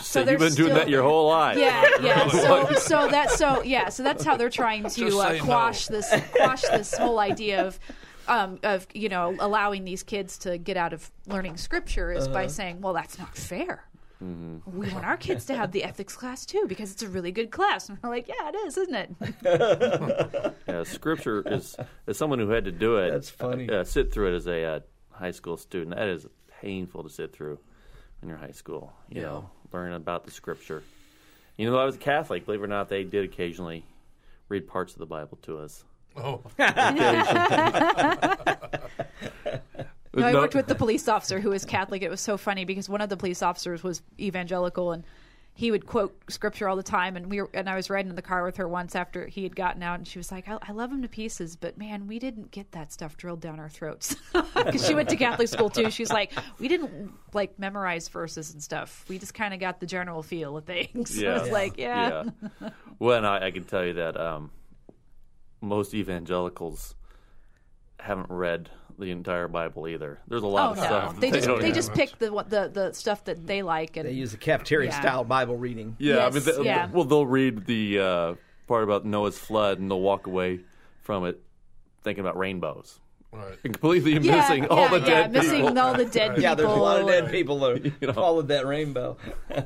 so You've been there's doing still- that your whole life. Yeah, yeah. So, so that's so yeah. So that's how they're trying to Just uh, say quash no. this quash this whole idea of. Um, of you know allowing these kids to get out of learning scripture is by saying, well, that's not fair. Mm-hmm. We want our kids to have the ethics class too because it's a really good class. And we're like, yeah, it is, isn't it? Yeah, scripture is, as someone who had to do it, That's funny. Uh, sit through it as a uh, high school student. That is painful to sit through in your high school. You Yeah. know, learning about the scripture. You know, I was a Catholic. Believe it or not, they did occasionally read parts of the Bible to us. Oh, No, I No- worked with the police officer who was Catholic. It was so funny because one of the police officers was evangelical, and he would quote scripture all the time. And we were, and I was riding in the car with her once after he had gotten out, and she was like, "I, I love him to pieces, but man, we didn't get that stuff drilled down our throats." Because she went to Catholic school too. She was like, "We didn't like memorize verses and stuff. We just kind of got the general feel of things." So Yeah. I was like, "Yeah." Yeah. Well, and I, I can tell you that um, most evangelicals haven't read the entire Bible either. There's a lot Oh of no, stuff. they that just don't they have. just pick the what- the the stuff that they like, and They use the cafeteria Yeah. style Bible reading. Yeah, I mean, Yes, they, yeah. well, they'll read the uh, part about Noah's flood, and they'll walk away from it thinking about rainbows, right. and completely yeah, missing all yeah, the yeah, dead missing people. all the dead people. Yeah, there's a lot of dead people that You know. followed that rainbow.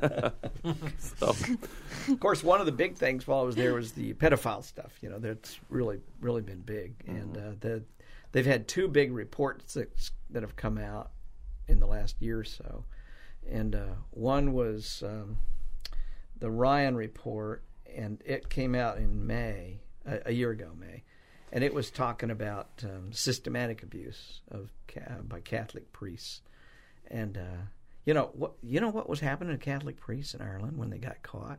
So, Of course, one of the big things while I was there was the pedophile stuff. You know, that's really, really been big, and uh, the, they've had two big reports that, that have come out in the last year or so, and uh, one was um, the Ryan report, and it came out in May, a, a year ago, May, and it was talking about um, systematic abuse of ca- by Catholic priests, and uh, you know what you know what was happening to Catholic priests in Ireland when they got caught.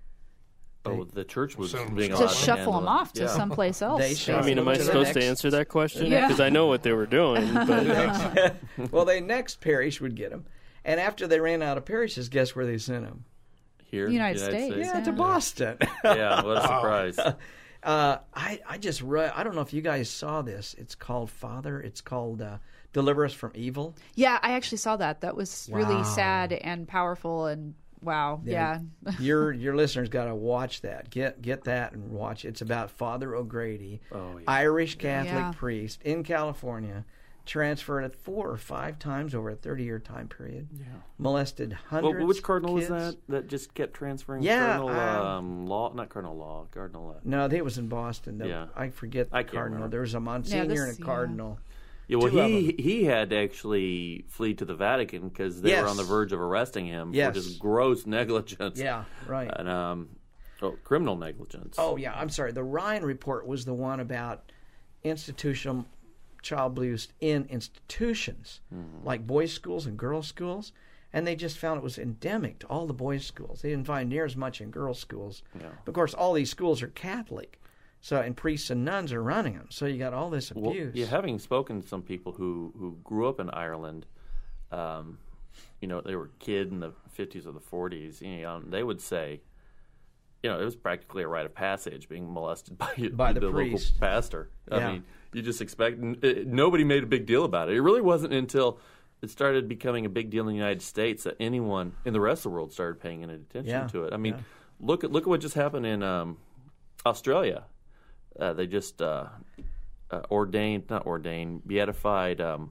oh, the church was Send them being to allowed Just to shuffle handle them it. off to Yeah. someplace else. They I shuffled mean, am I to the supposed to next- answer that question? Yeah. Because I know what they were doing. But Well, the next parish would get them, and after they ran out of parishes, guess where they sent them? Here, United States. Yeah, to Yeah. Boston. Yeah, what a surprise. uh, I I just read. I don't know if you guys saw this. It's called Father. It's called uh, Deliver Us from Evil. Yeah, I actually saw that. That was really Wow. sad and powerful, and wow, yeah. your your listeners got to watch that. Get get that and watch. It's about Father O'Grady, Oh, yeah. Irish Catholic Yeah. priest in California, transferred four or five times over a thirty-year time period. Yeah. Molested hundreds. Well, which cardinal kids. was that that just kept transferring? Yeah, Cardinal um, um, Law, not Cardinal Law, Cardinal. Uh, No, they was in Boston. The- Yeah. I forget the I can't cardinal. remember. There was a Monsignor this- and a yeah. cardinal. yeah, well, two of he he had to actually flee to the Vatican because they Yes. were on the verge of arresting him Yes. for just gross negligence. Yeah, right. and um, oh, criminal negligence. Oh, yeah, I'm sorry. The Ryan report was the one about institutional child abuse in institutions, like boys' schools and girls' schools, and they just found it was endemic to all the boys' schools. They didn't find near as much in girls' schools. Yeah. Of course, all these schools are Catholic, so and priests and nuns are running them. So you got all this Well, abuse. yeah, having spoken to some people who, who grew up in Ireland, um, you know, they were a kid in the fifties or the forties, you know, they would say, you know, it was practically a rite of passage being molested by, By the local priest. pastor. I Yeah. mean, you just expect, n- it, nobody made a big deal about it. It really wasn't until it started becoming a big deal in the United States that anyone in the rest of the world started paying any attention Yeah, to it. I mean, yeah. look at look at what just happened in um, Australia. Uh, they just uh, uh, ordained, not ordained, beatified um,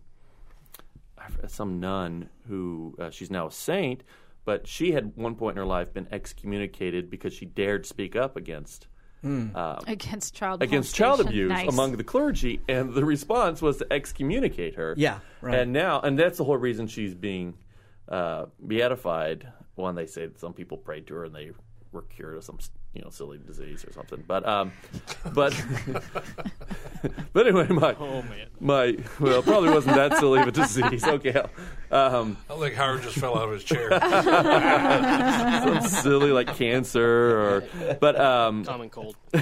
some nun who uh, she's now a saint, but she had at one point in her life been excommunicated because she dared speak up against uh, Against child against child molestation. abuse Nice. among the clergy, and the response was to excommunicate her. Yeah, right. And now, and that's the whole reason she's being uh, beatified. One, they say that some people prayed to her and they were cured of some, you know, silly disease or something. But, um, but, but anyway, my, Oh, man. my, well, it probably wasn't that silly of a disease. Okay, um, I think Howard just fell out of his chair. some silly like cancer or, but um, Common cold. but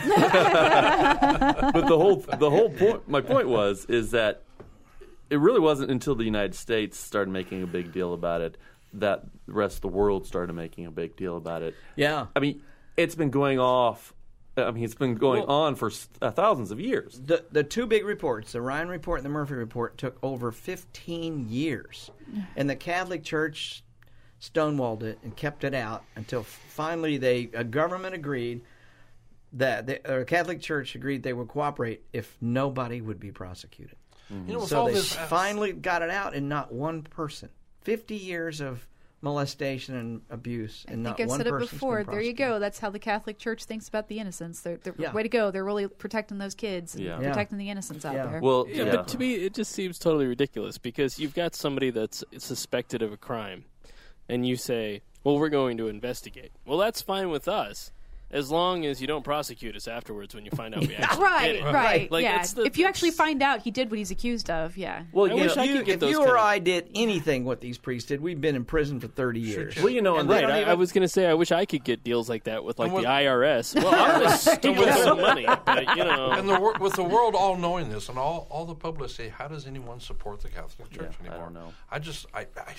the whole the whole point my point was is that it really wasn't until the United States started making a big deal about it that the rest of the world started making a big deal about it. Yeah. I mean, it's been going off. I mean, it's been going Well- on for uh, thousands of years. The the two big reports, the Ryan report and the Murphy report, took over fifteen years, and the Catholic Church stonewalled it and kept it out until finally they a government agreed that the or Catholic Church agreed they would cooperate if nobody would be prosecuted. Mm-hmm. You know, with so all they this, finally got it out, and not one person. Fifty years of molestation and abuse, and I not think I've one said it person's before. been There you prosecuted. go. That's how the Catholic Church thinks about the innocents. They're, they're Yeah. way to go. They're really protecting those kids, and Yeah. Yeah. protecting the innocents out Yeah. there. Well, Yeah, yeah. but to me, it just seems totally ridiculous because you've got somebody that's suspected of a crime, and you say, well, we're going to investigate. Well, that's fine with us, as long as you don't prosecute us afterwards when you find out we actually right, did it. right, Like, yeah. it's the- if you actually it's- find out he did what he's accused of, yeah. well, I you wish know, I You- could get if those you kind or of- I did anything what these priests did, we've been in prison for thirty years. well, you know, and Right, they don't I, even- I was going to say, I wish I could get deals like that with, like, And with- the I R S. Well, I'm going to steal some money, but, you know. And the, wor- with the world all knowing this and all, all the publicity, how does anyone support the Catholic Church Yeah, I anymore? don't know. I just, I, I,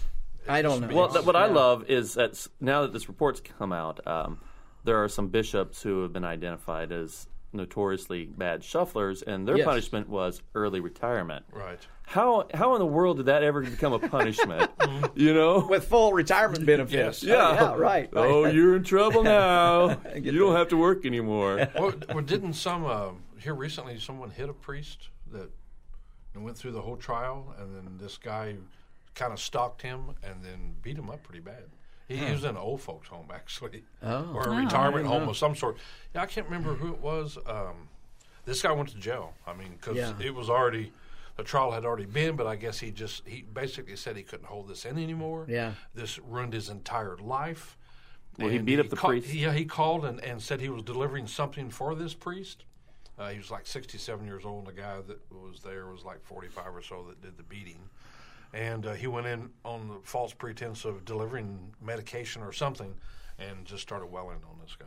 I don't know. Well, Well, Yes. th- what I Yeah. love is that s- now that this report's come out, um, there are some bishops who have been identified as notoriously bad shufflers, and their Yes. punishment was early retirement. right. How how in the world did that ever become a punishment? you know? With full retirement benefits. Yes. Yeah. Oh, yeah, right. Oh, right. you're in trouble now. get you don't have to work anymore. well, well, didn't some uh, here recently someone hit a priest that and went through the whole trial, and then this guy kind of stalked him and then beat him up pretty bad. He, he was in an old folks' home actually, Oh. or a Oh. retirement I home know. of some sort. Yeah, I can't remember who it was. Um, this guy went to jail. I mean, because Yeah. it was already the trial had already been, but I guess he just he basically said he couldn't hold this in anymore. Yeah. This ruined his entire life. Well, he And beat up the ca- priest. Yeah, he called and, and said he was delivering something for this priest. Uh, he was like sixty-seven years old, and the guy that was there was like forty-five or so that did the beating. And uh, he went in on the false pretense of delivering medication or something and just started welling on this guy.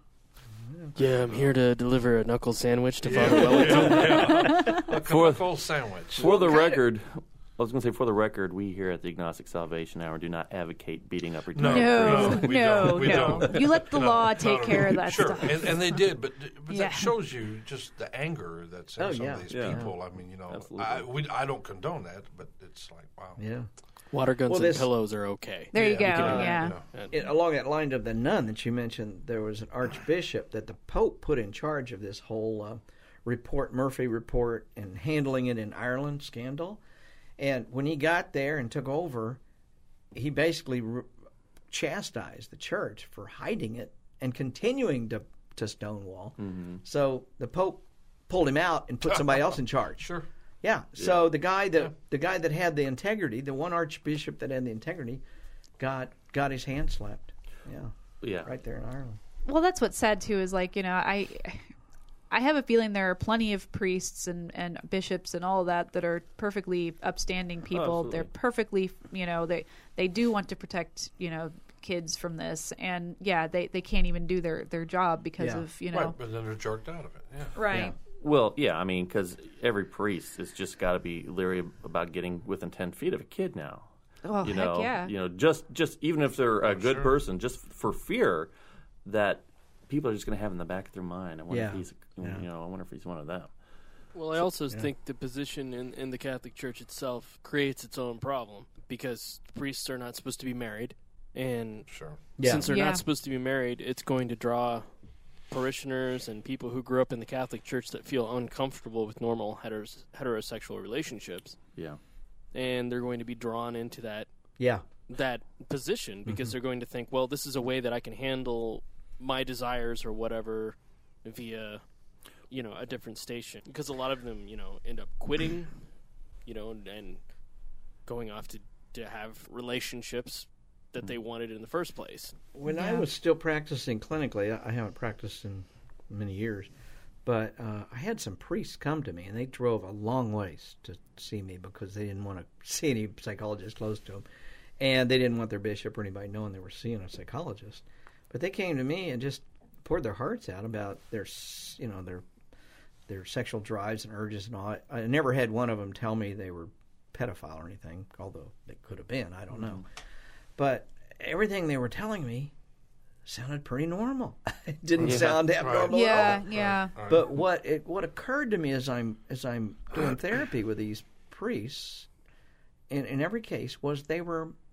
Yeah, I'm here to deliver a knuckle sandwich to Father Wellington. A For- full sandwich. For the record, I was going to say, for the record, we here at the Agnostic Salvation Hour do not advocate beating up No. retired No, priests. we no, don't. We no. don't. You let the No, law no, take no, care no. of that sure. stuff. And, and they did, but, but Yeah. that shows you just the anger that's in Oh, some yeah. of these Yeah. people. I mean, you know, Absolutely. I, we, I don't condone that, but it's like, wow. Yeah. Water guns Well, and this- pillows are okay. There you go. Yeah. Yeah. And- It, along that line of the nun that you mentioned, there was an archbishop that the Pope put in charge of this whole uh, report, Murphy report, and handling it in Ireland scandal. And when he got there and took over, he basically re- chastised the church for hiding it and continuing to, to stonewall. Mm-hmm. So the Pope pulled him out and put somebody else in charge. Sure. Yeah. So the guy that Yeah. the guy that had the integrity, the one archbishop that had the integrity, got got his hand slapped. Yeah. Yeah. Right there in Ireland. Well, that's what's sad too. Is like you know, I, I have a feeling there are plenty of priests and, and bishops and all of that that are perfectly upstanding people. absolutely. They're perfectly, you know, they they do want to protect, you know, kids from this, and yeah, they, they can't even do their, their job because Yeah. of you know, Right, but then they're jerked out of it. Yeah. right. Yeah. Well, yeah, I mean, because every priest has just got to be leery about getting within ten feet of a kid now. Oh, you heck know, yeah. you know, just just even if they're a good sure. person, just for fear that people are just going to have in the back of their mind. I wonder Yeah. if he's, Yeah. you know, I wonder if he's one of them. Well, I also think the position in, in the Catholic Church itself creates its own problem because priests are not supposed to be married. And Sure. Yeah. since they're Yeah. not supposed to be married, it's going to draw parishioners and people who grew up in the Catholic Church that feel uncomfortable with normal heteros- heterosexual relationships. Yeah. And they're going to be drawn into that Yeah. that position because they're going to think, well, this is a way that I can handle my desires or whatever via, you know, a different station. Because a lot of them, you know, end up quitting, you know, and, and going off to, to have relationships that they wanted in the first place. When I Yeah. was still practicing clinically, I I haven't practiced in many years, but uh, I had some priests come to me, and they drove a long ways to see me because they didn't want to see any psychologist close to them, and they didn't want their bishop or anybody knowing they were seeing a psychologist. But they came to me and just poured their hearts out about their, s- you know, their their sexual drives and urges and all. I never had one of them tell me they were pedophile or anything, although they could have been. I don't know. But everything they were telling me sounded pretty normal. It didn't Yeah. sound abnormal Yeah, at all. yeah. Right. But what it, what occurred to me as I'm as I'm doing therapy with these priests, in, in every case, was they were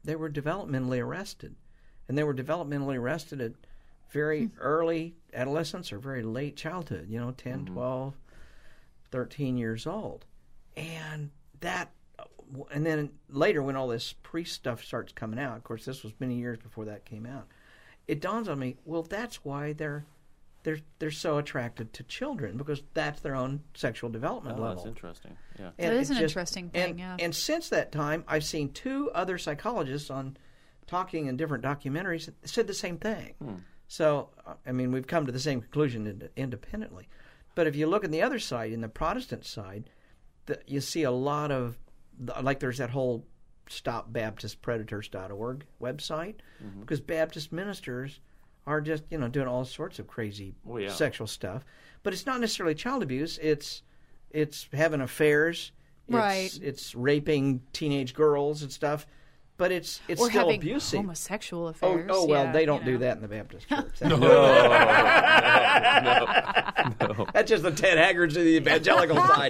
they were developmentally arrested, and they were developmentally arrested at very early adolescence or very late childhood, you know, ten, mm-hmm. twelve, thirteen years old. And that, and then later when all this priest stuff starts coming out, of course this was many years before that came out, it dawns on me, well, that's why they're they're they're so attracted to children, because that's their own sexual development oh, level. That's interesting. Yeah. That is an just, interesting thing, and, yeah. And since that time, I've seen two other psychologists on talking in different documentaries that said the same thing. Hmm. So, I mean, we've come to the same conclusion ind- independently. But if you look at the other side, in the Protestant side, the, you see a lot of, like there's that whole stop baptist predators dot org website, mm-hmm. because Baptist ministers are just, you know, doing all sorts of crazy oh, yeah. sexual stuff. But it's not necessarily child abuse. It's it's having affairs. It's, right. It's raping teenage girls and stuff. But it's it's or still having abusive. Homosexual affairs. Oh, oh well, yeah, they don't you know. do that in the Baptist church. no, no, no. That's just the Ted Haggards of the evangelical side.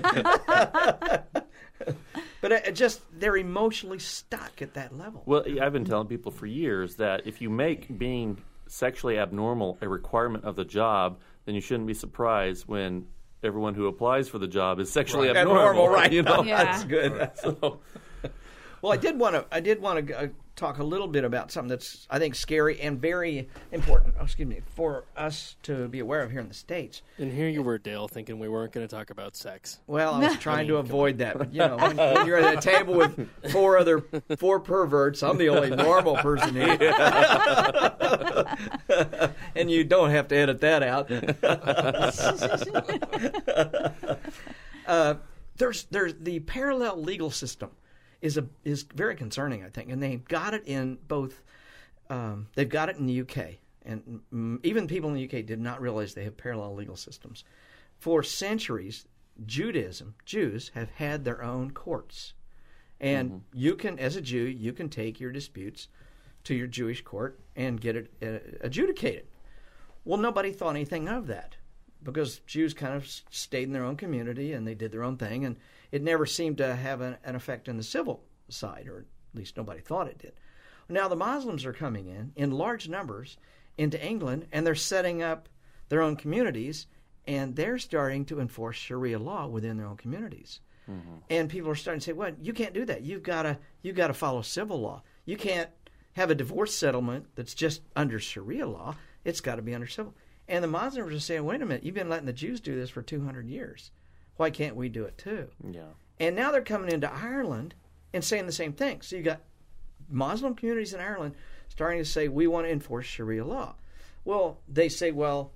But it just they're emotionally stuck at that level. Well, I've been telling people for years that if you make being sexually abnormal a requirement of the job, then you shouldn't be surprised when everyone who applies for the job is sexually right. abnormal. abnormal. Right? You know, Yeah. That's good. Right. So, well, I did want to. I did want to uh, talk a little bit about something that's I think scary and very important. Oh, excuse me, for us to be aware of here in the States. And here you were, Dale, thinking we weren't going to talk about sex. Well, I was trying to avoid that, but you know, when, when you're at a table with four other four perverts, I'm the only normal person here, and you don't have to edit that out. uh, there's there's the parallel legal system. Is a is very concerning, I think, and they've got it in both. Um, they've got it in the U K, and mm, even people in the U K did not realize they have parallel legal systems. For centuries, Judaism, Jews have had their own courts, and mm-hmm. you can, as a Jew, you can take your disputes to your Jewish court and get it uh, adjudicated. Well, nobody thought anything of that because Jews kind of stayed in their own community and they did their own thing, and it never seemed to have an, an effect on the civil side, or at least nobody thought it did. Now the Muslims are coming in in large numbers into England, and they're setting up their own communities, and they're starting to enforce Sharia law within their own communities. Mm-hmm. And people are starting to say, "Well, you can't do that. You've got to you've got to follow civil law. You can't have a divorce settlement that's just under Sharia law. It's got to be under civil." And the Muslims are saying, "Wait a minute. You've been letting the Jews do this for two hundred years. Why can't we do it too?" Yeah. And now they're coming into Ireland and saying the same thing. So you got Muslim communities in Ireland starting to say, we want to enforce Sharia law. Well, they say, well,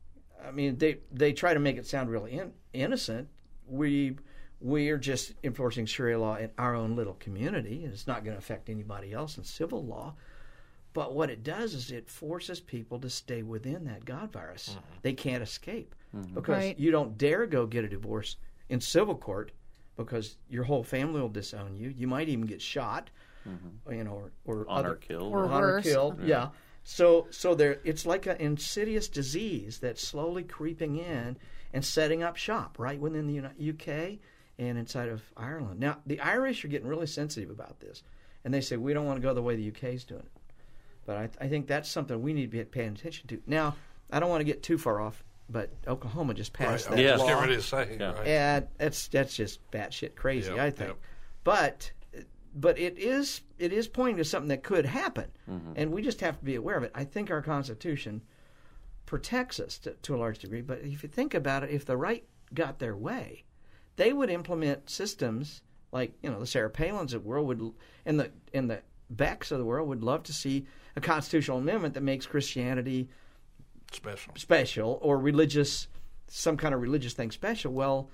I mean, they they try to make it sound really in, innocent. We we are just enforcing Sharia law in our own little community, and it's not going to affect anybody else in civil law. But what it does is it forces people to stay within that God virus. Mm-hmm. They can't escape mm-hmm. because right. you don't dare go get a divorce in civil court because your whole family will disown you. You might even get shot, mm-hmm. you know, or, or honor other, killed, or, or honor worse. killed. Yeah. yeah. So so there, it's like an insidious disease that's slowly creeping in and setting up shop right within the U K and inside of Ireland. Now the Irish are getting really sensitive about this, and they say we don't want to go the way the U K is doing it. But I, I think that's something we need to be paying attention to. Now, I don't want to get too far off, but Oklahoma just passed right. that Yeah. I was law. getting ready to say. Yeah. Right. And that's that's just batshit crazy, Yep, I think. yep. But but it is it is pointing to something that could happen, mm-hmm. and we just have to be aware of it. I think our Constitution protects us to, to a large degree. But if you think about it, if the right got their way, they would implement systems like you know the Sarah Palins of the world would, and the and the Becks of the world would love to see a constitutional amendment that makes Christianity Special. special or religious, some kind of religious thing special. Well,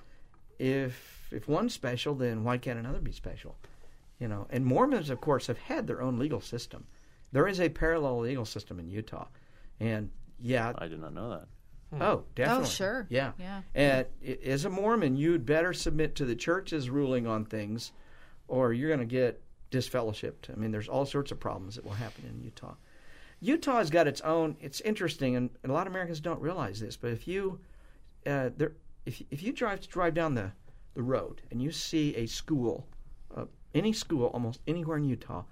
if if one's special, then why can't another be special? You know, and Mormons, of course, have had their own legal system. There is a parallel legal system in Utah, and yeah, I did not know that. oh, definitely, Oh, sure. yeah, Yeah. And as a Mormon, you'd better submit to the church's ruling on things, or you're going to get disfellowshipped. I mean, there's all sorts of problems that will happen in Utah. Utah has got its own. It's interesting, and a lot of Americans don't realize this. But if you, uh, there, if if you drive drive down the, the road and you see a school, uh, any school, almost anywhere in Utah,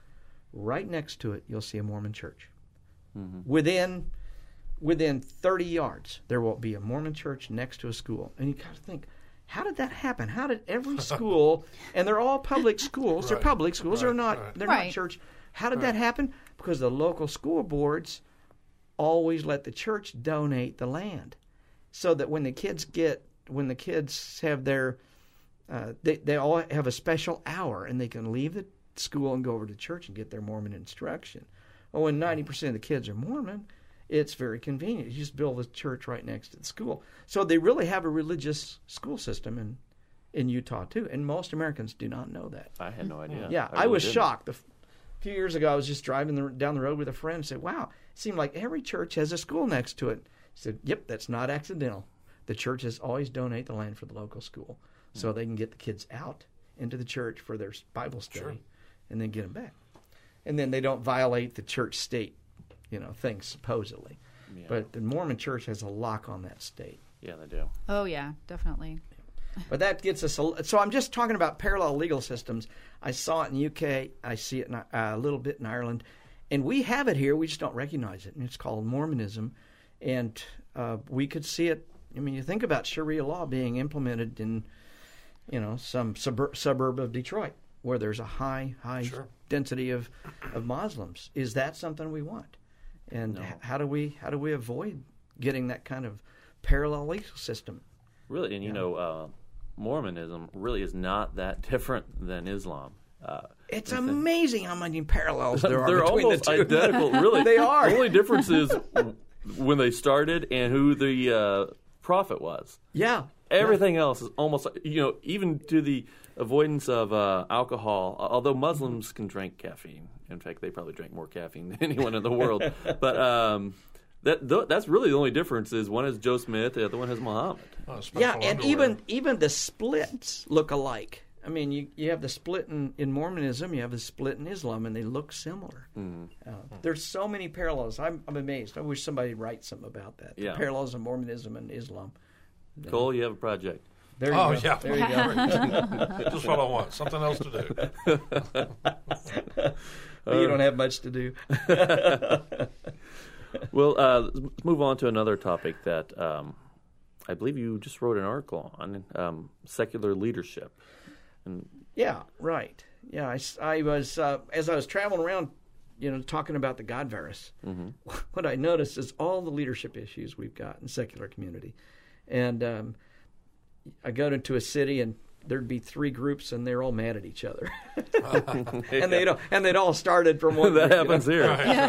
right next to it, you'll see a Mormon church. Mm-hmm. Within within thirty yards, there will be a Mormon church next to a school. And you got to think, how did that happen? How did every school, and they're all public schools, Right. they're public schools, Right. they're not Right. they're Right. not church. How did that happen? Because the local school boards always let the church donate the land, so that when the kids get when the kids have their uh, they they all have a special hour and they can leave the school and go over to church and get their Mormon instruction. Well, when ninety percent of the kids are Mormon, it's very convenient. You just build a church right next to the school. So they really have a religious school system in in Utah too, and most Americans do not know that. I had no idea. Yeah, I, really was didn't. shocked. The, a few years ago, I was just driving the, down the road with a friend and said, wow, it seemed like every church has a school next to it. He said, yep, that's not accidental. The churches always donate the land for the local school so they can get the kids out into the church for their Bible study Sure. and then get them back. And then they don't violate the church-state, you know, things supposedly. Yeah. But the Mormon church has a lock on that state. Yeah, they do. Oh yeah, definitely. But that gets us. A, so I'm just talking about parallel legal systems. I saw it in the U K. I see it in, uh, a little bit in Ireland, and we have it here. We just don't recognize it. And it's called Mormonism, and uh, we could see it. I mean, you think about Sharia law being implemented in, you know, some suburb, suburb of Detroit where there's a high, high Sure. density of, of Muslims. Is that something we want? And No. h- how do we how do we avoid getting that kind of parallel legal system? Really, and you know, uh, Mormonism really is not that different than Islam. Uh, It's amazing how many parallels there are They're between almost the two. identical. Really, They are. The only difference is when they started and who the uh, prophet was. Yeah. Everything else is almost, you know, even to the avoidance of uh, alcohol. Although Muslims can drink caffeine. In fact, they probably drink more caffeine than anyone in the world. But um, that th- that's really the only difference. Is one is Joe Smith, the other one has Muhammad. Oh, special Yeah, and underwear. even even the splits look alike. I mean, you, you have the split in, in Mormonism, you have the split in Islam, and they look similar. Mm. Uh, there's so many parallels. I'm, I'm amazed. I wish somebody would write something about that. The Yeah. parallels of Mormonism and Islam. Cole, you have a project. There you Oh, go. yeah. There you go. Just what I want. Something else to do. you don't have much to do. Well, uh, let's move on to another topic that um, I believe you just wrote an article on, um, secular leadership. And Yeah, right. Yeah, I, s- I was, uh, as I was traveling around, you know, talking about the God virus, what I noticed is all the leadership issues we've got in secular community. And um, I go into a city and there'd be three groups and they're all mad at each other. and they'd all, and they'd all started from one that group, you happens know.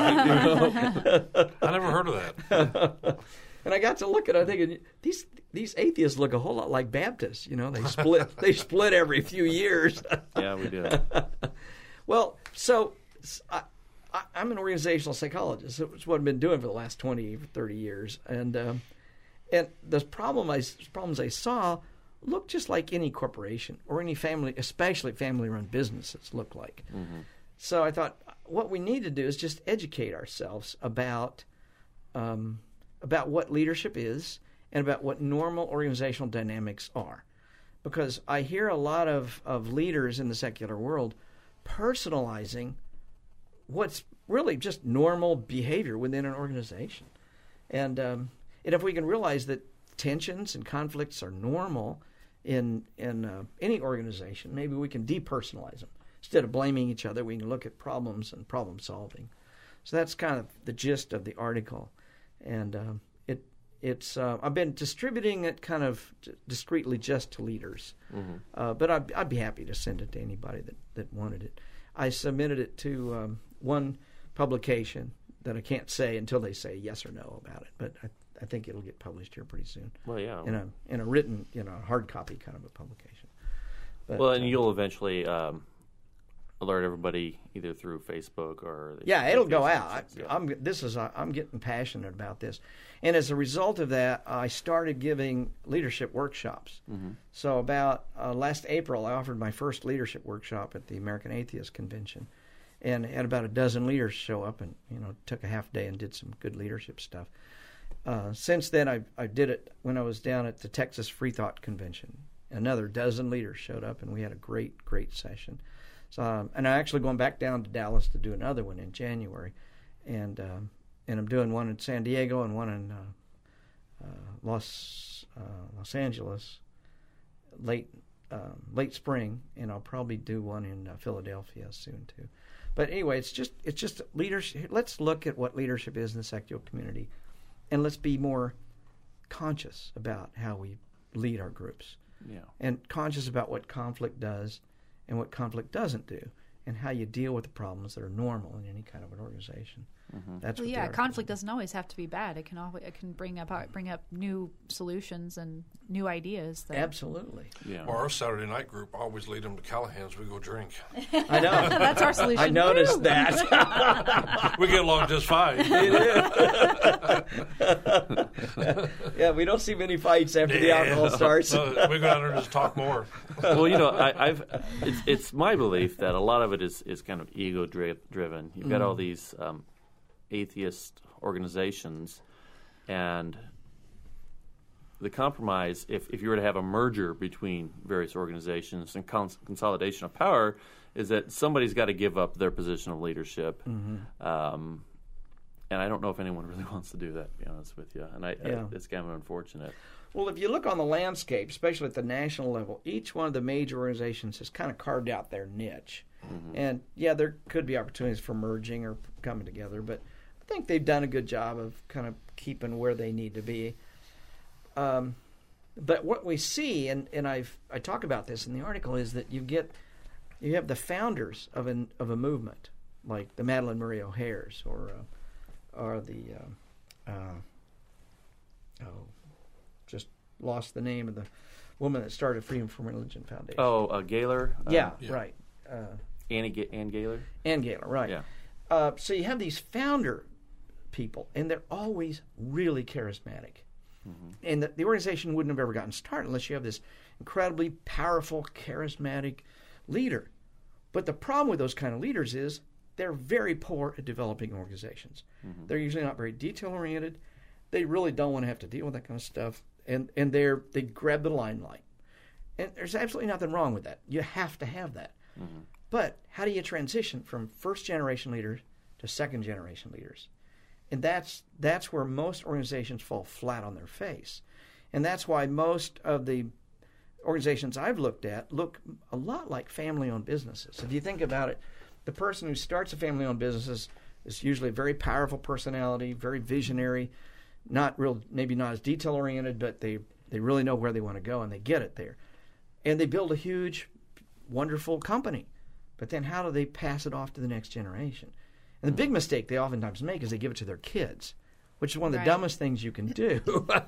here. I never heard of that. And I got to look at it, I'm thinking, these these atheists look a whole lot like Baptists, you know, they split they split every few years. Yeah, we do. Well, so s- I, I, am an organizational psychologist. It's what I've been doing for the last twenty, thirty years. And um, and the problem I, problems I saw look just like any corporation or any family, especially family-run businesses, look like. Mm-hmm. So I thought what we need to do is just educate ourselves about um, about what leadership is and about what normal organizational dynamics are. Because I hear a lot of, of leaders in the secular world personalizing what's really just normal behavior within an organization. And, um, and if we can realize that tensions and conflicts are normal in, in uh, any organization, maybe we can depersonalize them. Instead of blaming each other, we can look at problems and problem solving. So that's kind of the gist of the article. And um, it it's uh, I've been distributing it kind of discreetly just to leaders. Mm-hmm. Uh, but I'd, I'd be happy to send it to anybody that, that wanted it. I submitted it to um, one publication that I can't say until they say yes or no about it. But I, I think it'll get published here pretty soon Well, yeah. in a in a written, you know, hard copy kind of a publication. But, Well, and uh, you'll eventually um, alert everybody either through Facebook or the yeah, it'll go Facebook out. I, sites, yeah. I'm this is I'm getting passionate about this, and as a result of that, I started giving leadership workshops. Mm-hmm. So about uh, last April, I offered my first leadership workshop at the American Atheist Convention, and had about a dozen leaders show up, and you know, took a half day and did some good leadership stuff. Uh, since then, I I did it when I was down at the Texas Free Thought Convention. Another dozen leaders showed up, and we had a great great session. So, um, and I'm actually going back down to Dallas to do another one in January, and um, and I'm doing one in San Diego and one in uh, uh, Los uh, Los Angeles late um, late spring, and I'll probably do one in uh, Philadelphia soon too. But anyway, it's just it's just leadership. Let's look at what leadership is in the secular community, and let's be more conscious about how we lead our groups. Yeah. And conscious about what conflict does and what conflict doesn't do, and how you deal with the problems that are normal in any kind of an organization. Mm-hmm. That's well, what yeah. the Conflict doesn't always have to be bad. It can always, it can bring up bring up new solutions and new ideas. That... Absolutely. Yeah. Well, our Saturday night group always lead them to Callahan's. We go drink. I know. That's our solution. I noticed that. We get along just fine. Yeah, we don't see many fights after the alcohol starts. No, we go down there and just talk more. Well, you know, I, I've it's, it's my belief that a lot of it is, is kind of ego dri- driven. You've got Mm. all these um, atheist organizations, and the compromise, if, if you were to have a merger between various organizations and cons- consolidation of power, is that somebody's got to give up their position of leadership. Mm-hmm. Um, and I don't know if anyone really wants to do that, to be honest with you. And I, Yeah. I, it's kind of unfortunate. Well, if you look on the landscape, especially at the national level, each one of the major organizations has kind of carved out their niche. Mm-hmm. And, yeah, there could be opportunities for merging or coming together, but I think they've done a good job of kind of keeping where they need to be. Um, but what we see, and, and I've I talk about this in the article, is that you get you have the founders of an of a movement, like the Madalyn Murray O'Hairs or uh, or the uh, uh, oh just lost the name of the woman that started Freedom from Religion Foundation. Oh, uh, Gaylor? Uh, yeah, yeah. right. Uh, Annie Ga- Ann Gaylor? Ann Gaylor, right. Yeah. Uh, so you have these founder people, and they're always really charismatic. Mm-hmm. And the, the organization wouldn't have ever gotten started unless you have this incredibly powerful, charismatic leader. But the problem with those kind of leaders is they're very poor at developing organizations. Mm-hmm. They're usually not very detail-oriented. They really don't want to have to deal with that kind of stuff. And, and they're they grab the limelight. And there's absolutely nothing wrong with that. You have to have that. Mm-hmm. But how do you transition from first-generation leaders to second-generation leaders? And that's that's where most organizations fall flat on their face. And that's why most of the organizations I've looked at look a lot like family-owned businesses. If you think about it, the person who starts a family-owned business is, is usually a very powerful personality, very visionary, not real, maybe not as detail-oriented, but they, they really know where they want to go, and they get it there. And they build a huge, wonderful company. But then how do they pass it off to the next generation? And the big mistake they oftentimes make is they give it to their kids, which is one of the Right. dumbest things you can do.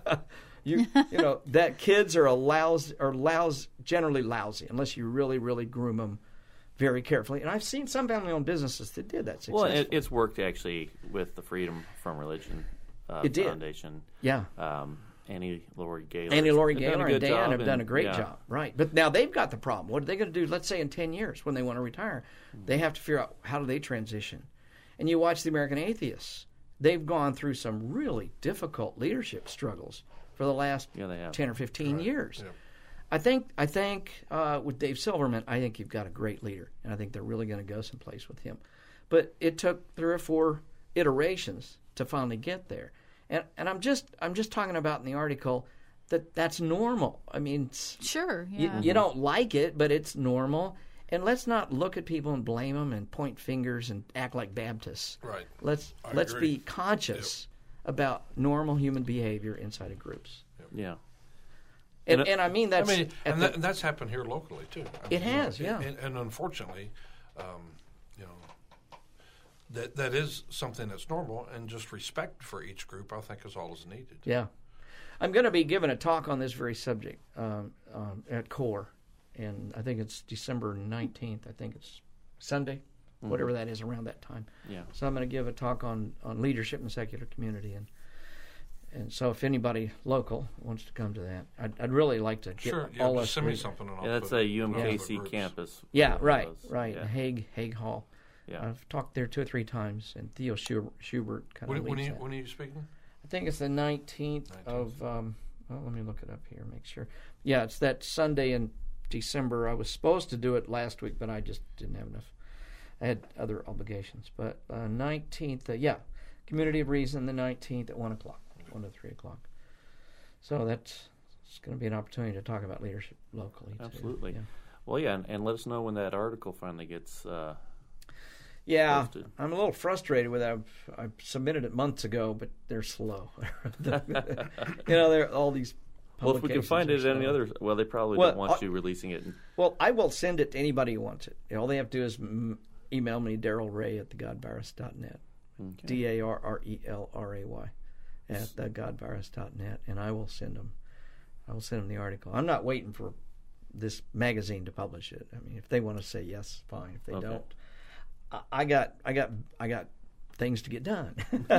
you you know that kids are a lousy, are lousy, generally lousy unless you really really groom them very carefully. And I've seen some family-owned businesses that did that Well, successfully. it, it's worked actually with the Freedom from Religion uh, It did. Foundation. yeah. Um, Annie Laurie Gaylor. Annie Laurie have done a Gaylor good and Dan job, have done a great yeah. job, right? But now they've got the problem. What are they going to do? Let's say in ten years when they want to retire, they have to figure out how do they transition. And you watch the American Atheists; they've gone through some really difficult leadership struggles for the last Yeah, they have. ten or fifteen Right. years. Yeah. I think I think uh, with Dave Silverman, I think you've got a great leader, and I think they're really going to go someplace with him. But it took three or four iterations to finally get there. And and I'm just I'm just talking about in the article that that's normal. I mean, it's- Sure. you, Yeah. you don't like it, but it's normal. And let's not look at people and blame them and point fingers and act like Baptists. Right. Let's I let's agree. be conscious about normal human behavior inside of groups. Yeah. And, And it- and I mean that's I mean, at and, the- that, and that's happened here locally too. I It mean, has, you know, yeah. And, and unfortunately, um, you know, that that is something that's normal, and just respect for each group, I think, is all is needed. Yeah. I'm going to be giving a talk on this very subject um, um, at CORE, and I think it's December nineteenth. I think it's Sunday, whatever that is around that time. Yeah. So I'm going to give a talk on, on leadership in the secular community. And and so if anybody local wants to come to that, I'd, I'd really like to get Sure. Yeah. all Just us. send me leaders- something, and I'll Yeah, that's put a it U M on K the C groups. campus. Yeah, one of right, those. right. Yeah. Hague, Hague Hall. Yeah. I've talked there two or three times, and Theo Schubert, Schubert kind When, of when, are leads you, that. when are you speaking? I think it's the nineteenth nineteenth. of, um, well, let me look it up here, make sure. Yeah, it's that Sunday in December. I was supposed to do it last week, but I just didn't have enough. I had other obligations. But uh, nineteenth, uh, yeah, Community of Reason, the nineteenth at one o'clock, one to three o'clock. So that's it's going to be an opportunity to talk about leadership locally. Absolutely. Too. Yeah. Well, yeah, and, and let us know when that article finally gets uh, Yeah, posted. I'm a little frustrated with that. I submitted it months ago, but they're slow. You know, there all these. Well, if we can find it are at any slow. other, well, they probably Well, don't want uh, you releasing it. In, Well, I will send it to anybody who wants it. All they have to do is m- email me, Darrell Ray at the god virus dot net. okay. D A R R E L R A Y at the god virus dot net, and I will send them. I will send them the article. I'm not waiting for this magazine to publish it. I mean, if they want to say yes, fine. If they Okay. don't, I, I got, I got, I got things to get done.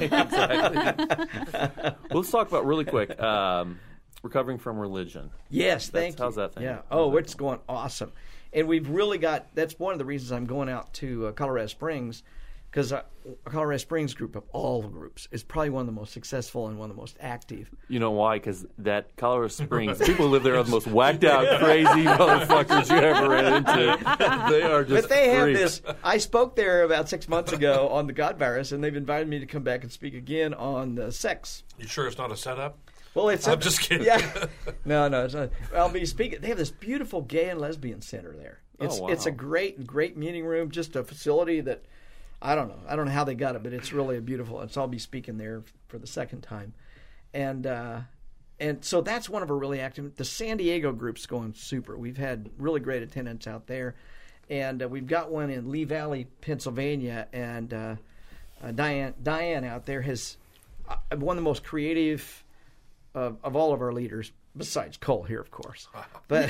Exactly. Well, let's talk about really quick. Um, recovering from religion. Yes, That's- thank you. how's that thing? Yeah. How's Oh, that it's going awesome, and we've really got. That's one of the reasons I'm going out to uh, Colorado Springs, because uh, Colorado Springs group of all the groups is probably one of the most successful and one of the most active. You know why? Because that Colorado Springs, people who live there are the most whacked out, crazy motherfuckers you ever ran into. They are just But they have freaks. this. I spoke there about six months ago on the God virus, and they've invited me to come back and speak again on the sex. You sure it's not a setup? Well, it's I'm just kidding. Yeah, no, no, it's not. I'll be speaking. They have this beautiful gay and lesbian center there. It's Oh, wow. it's a great, great meeting room. Just a facility that I don't know. I don't know how they got it, but it's really a beautiful. And so I'll be speaking there for the second time, and uh, and so that's one of our really active. The San Diego group's going super. We've had really great attendance out there, and uh, we've got one in Lee Valley, Pennsylvania, and uh, uh, Diane Diane out there has uh, one of the most creative. Of, of all of our leaders, besides Cole here, of course. But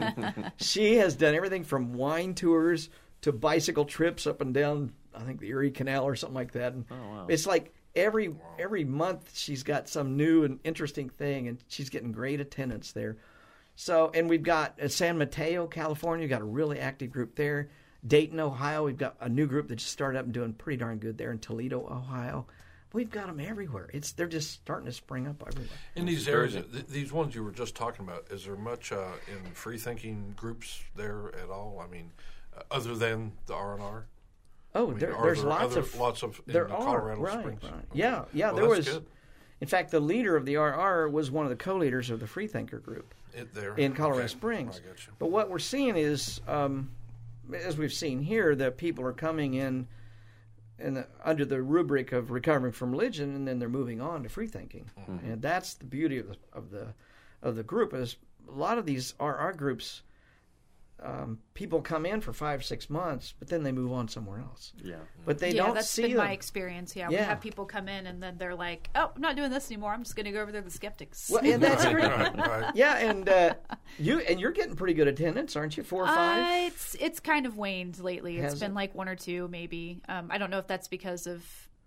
she has done everything from wine tours to bicycle trips up and down, I think, the Erie Canal or something like that. And Oh, wow. it's like every every month she's got some new and interesting thing, and she's getting great attendance there. So, and we've got uh, San Mateo, California, we've got a really active group there. Dayton, Ohio, we've got a new group that just started up and doing pretty darn good there in Toledo, Ohio. We've got them everywhere. It's they're just starting to spring up everywhere. In these areas, th- these ones you were just talking about, is there much uh, in free thinking groups there at all? I mean, uh, other than the R and R? Oh, I mean, there, are there's there lots other, of lots of in there the are Colorado right, Springs. right. Okay. Yeah, yeah. Well, there that's was, good. in fact, the leader of the R R was one of the co-leaders of the Freethinker group It, there in Colorado okay. Springs. I got you. But what we're seeing is, um, as we've seen here, that people are coming in, in the, under the rubric of recovering from religion, and then they're moving on to free thinking, Mm-hmm. and that's the beauty of the of the of the group. Is a lot of these R R groups. Um, people come in for five, six months, but then they move on somewhere else. Yeah. But they yeah, don't that's see been them. my experience. Yeah, we Yeah. have people come in and then they're like, "Oh, I'm not doing this anymore. I'm just going to go over there to the skeptics." Well, and that's great. Right, right. Yeah, and uh, you and you're getting pretty good attendance, aren't you? Four or Uh, five. it's it's kind of waned lately. It's Has been it? like one or two, maybe. Um, I don't know if that's because of.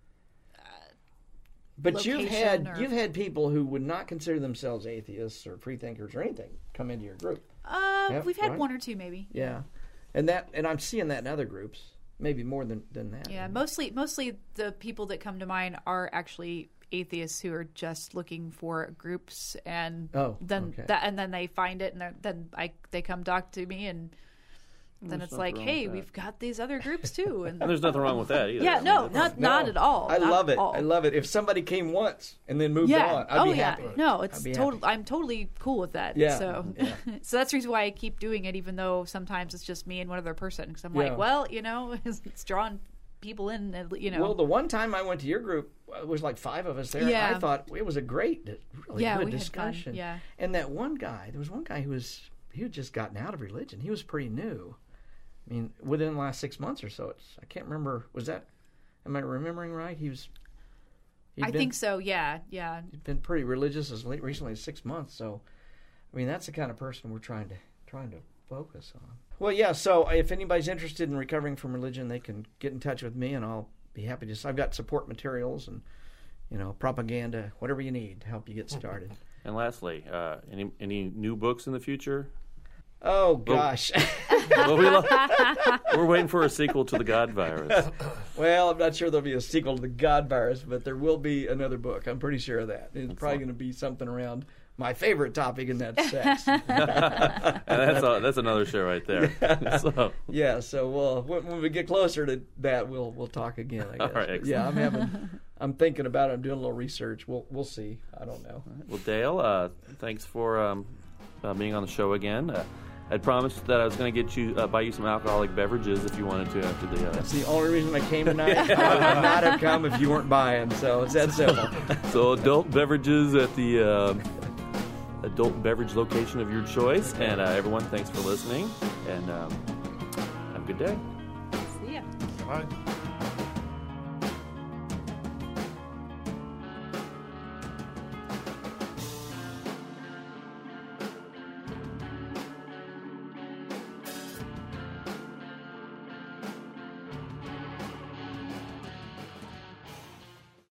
But you've location had or- you've had people who would not consider themselves atheists or freethinkers or anything come into your group. Uh, Yep, we've had right. one or two, maybe. Yeah, and that and I'm seeing that in other groups, maybe more than than that. Yeah, mostly mostly the people that come to mind are actually atheists who are just looking for groups, and Oh, then okay. that and then they find it, and they're- then I they come talk to me, and then There's it's like, nothing wrong hey, with that. we've got these other groups too, and And there's nothing wrong with that either. yeah, I mean, no, it's- not No, not at all. I not love at it. all. I love it. If somebody came once and then moved Yeah. on, I'd oh be yeah. happy. No, it's I'd be total. happy. I'm totally cool with that. Yeah. So, Yeah. so that's the reason why I keep doing it, even though sometimes it's just me and one other person. Because I'm Yeah. like, well, you know, it's, it's drawing people in. and, You know. Well, the one time I went to your group, it was like five of us there. Yeah. I thought it was a great, really Yeah, good we had fun, discussion. yeah. And that one guy, there was one guy who was he had just gotten out of religion. He was pretty new. I mean, within the last six months or so. It's I can't remember. Was that? Am I remembering right? He was. he'd I been, think so. Yeah. Yeah. He'd been pretty religious as late, recently as six months. So, I mean, that's the kind of person we're trying to trying to focus on. Well, yeah. So, if anybody's interested in recovering from religion, they can get in touch with me, and I'll be happy to. I've got support materials and you know propaganda, whatever you need to help you get started. And lastly, uh, any any new books in the future? Oh gosh. Well, we lo- we're waiting for a sequel to the God virus. Well, I'm not sure there'll be a sequel to the God virus, but there will be another book. I'm pretty sure of that. It's probably going to be something around my favorite topic, and that's sex. And that's a, that's another show right there. Yeah. So yeah, so we'll, when, when we get closer to that, we'll we'll talk again. I guess. All right, But excellent. yeah, I'm having, I'm thinking about it. I'm doing a little research. We'll we'll see. I don't know. well, Dale, uh, thanks for um, uh, being on the show again. Uh, I'd promised that I was going to get you uh, buy you some alcoholic beverages if you wanted to after the. Uh, That's the only reason I came tonight. I would not have come if you weren't buying. So it's that simple. So adult beverages at the uh, adult beverage location of your choice. And uh, everyone, thanks for listening. And um, have a good day. See ya. Bye.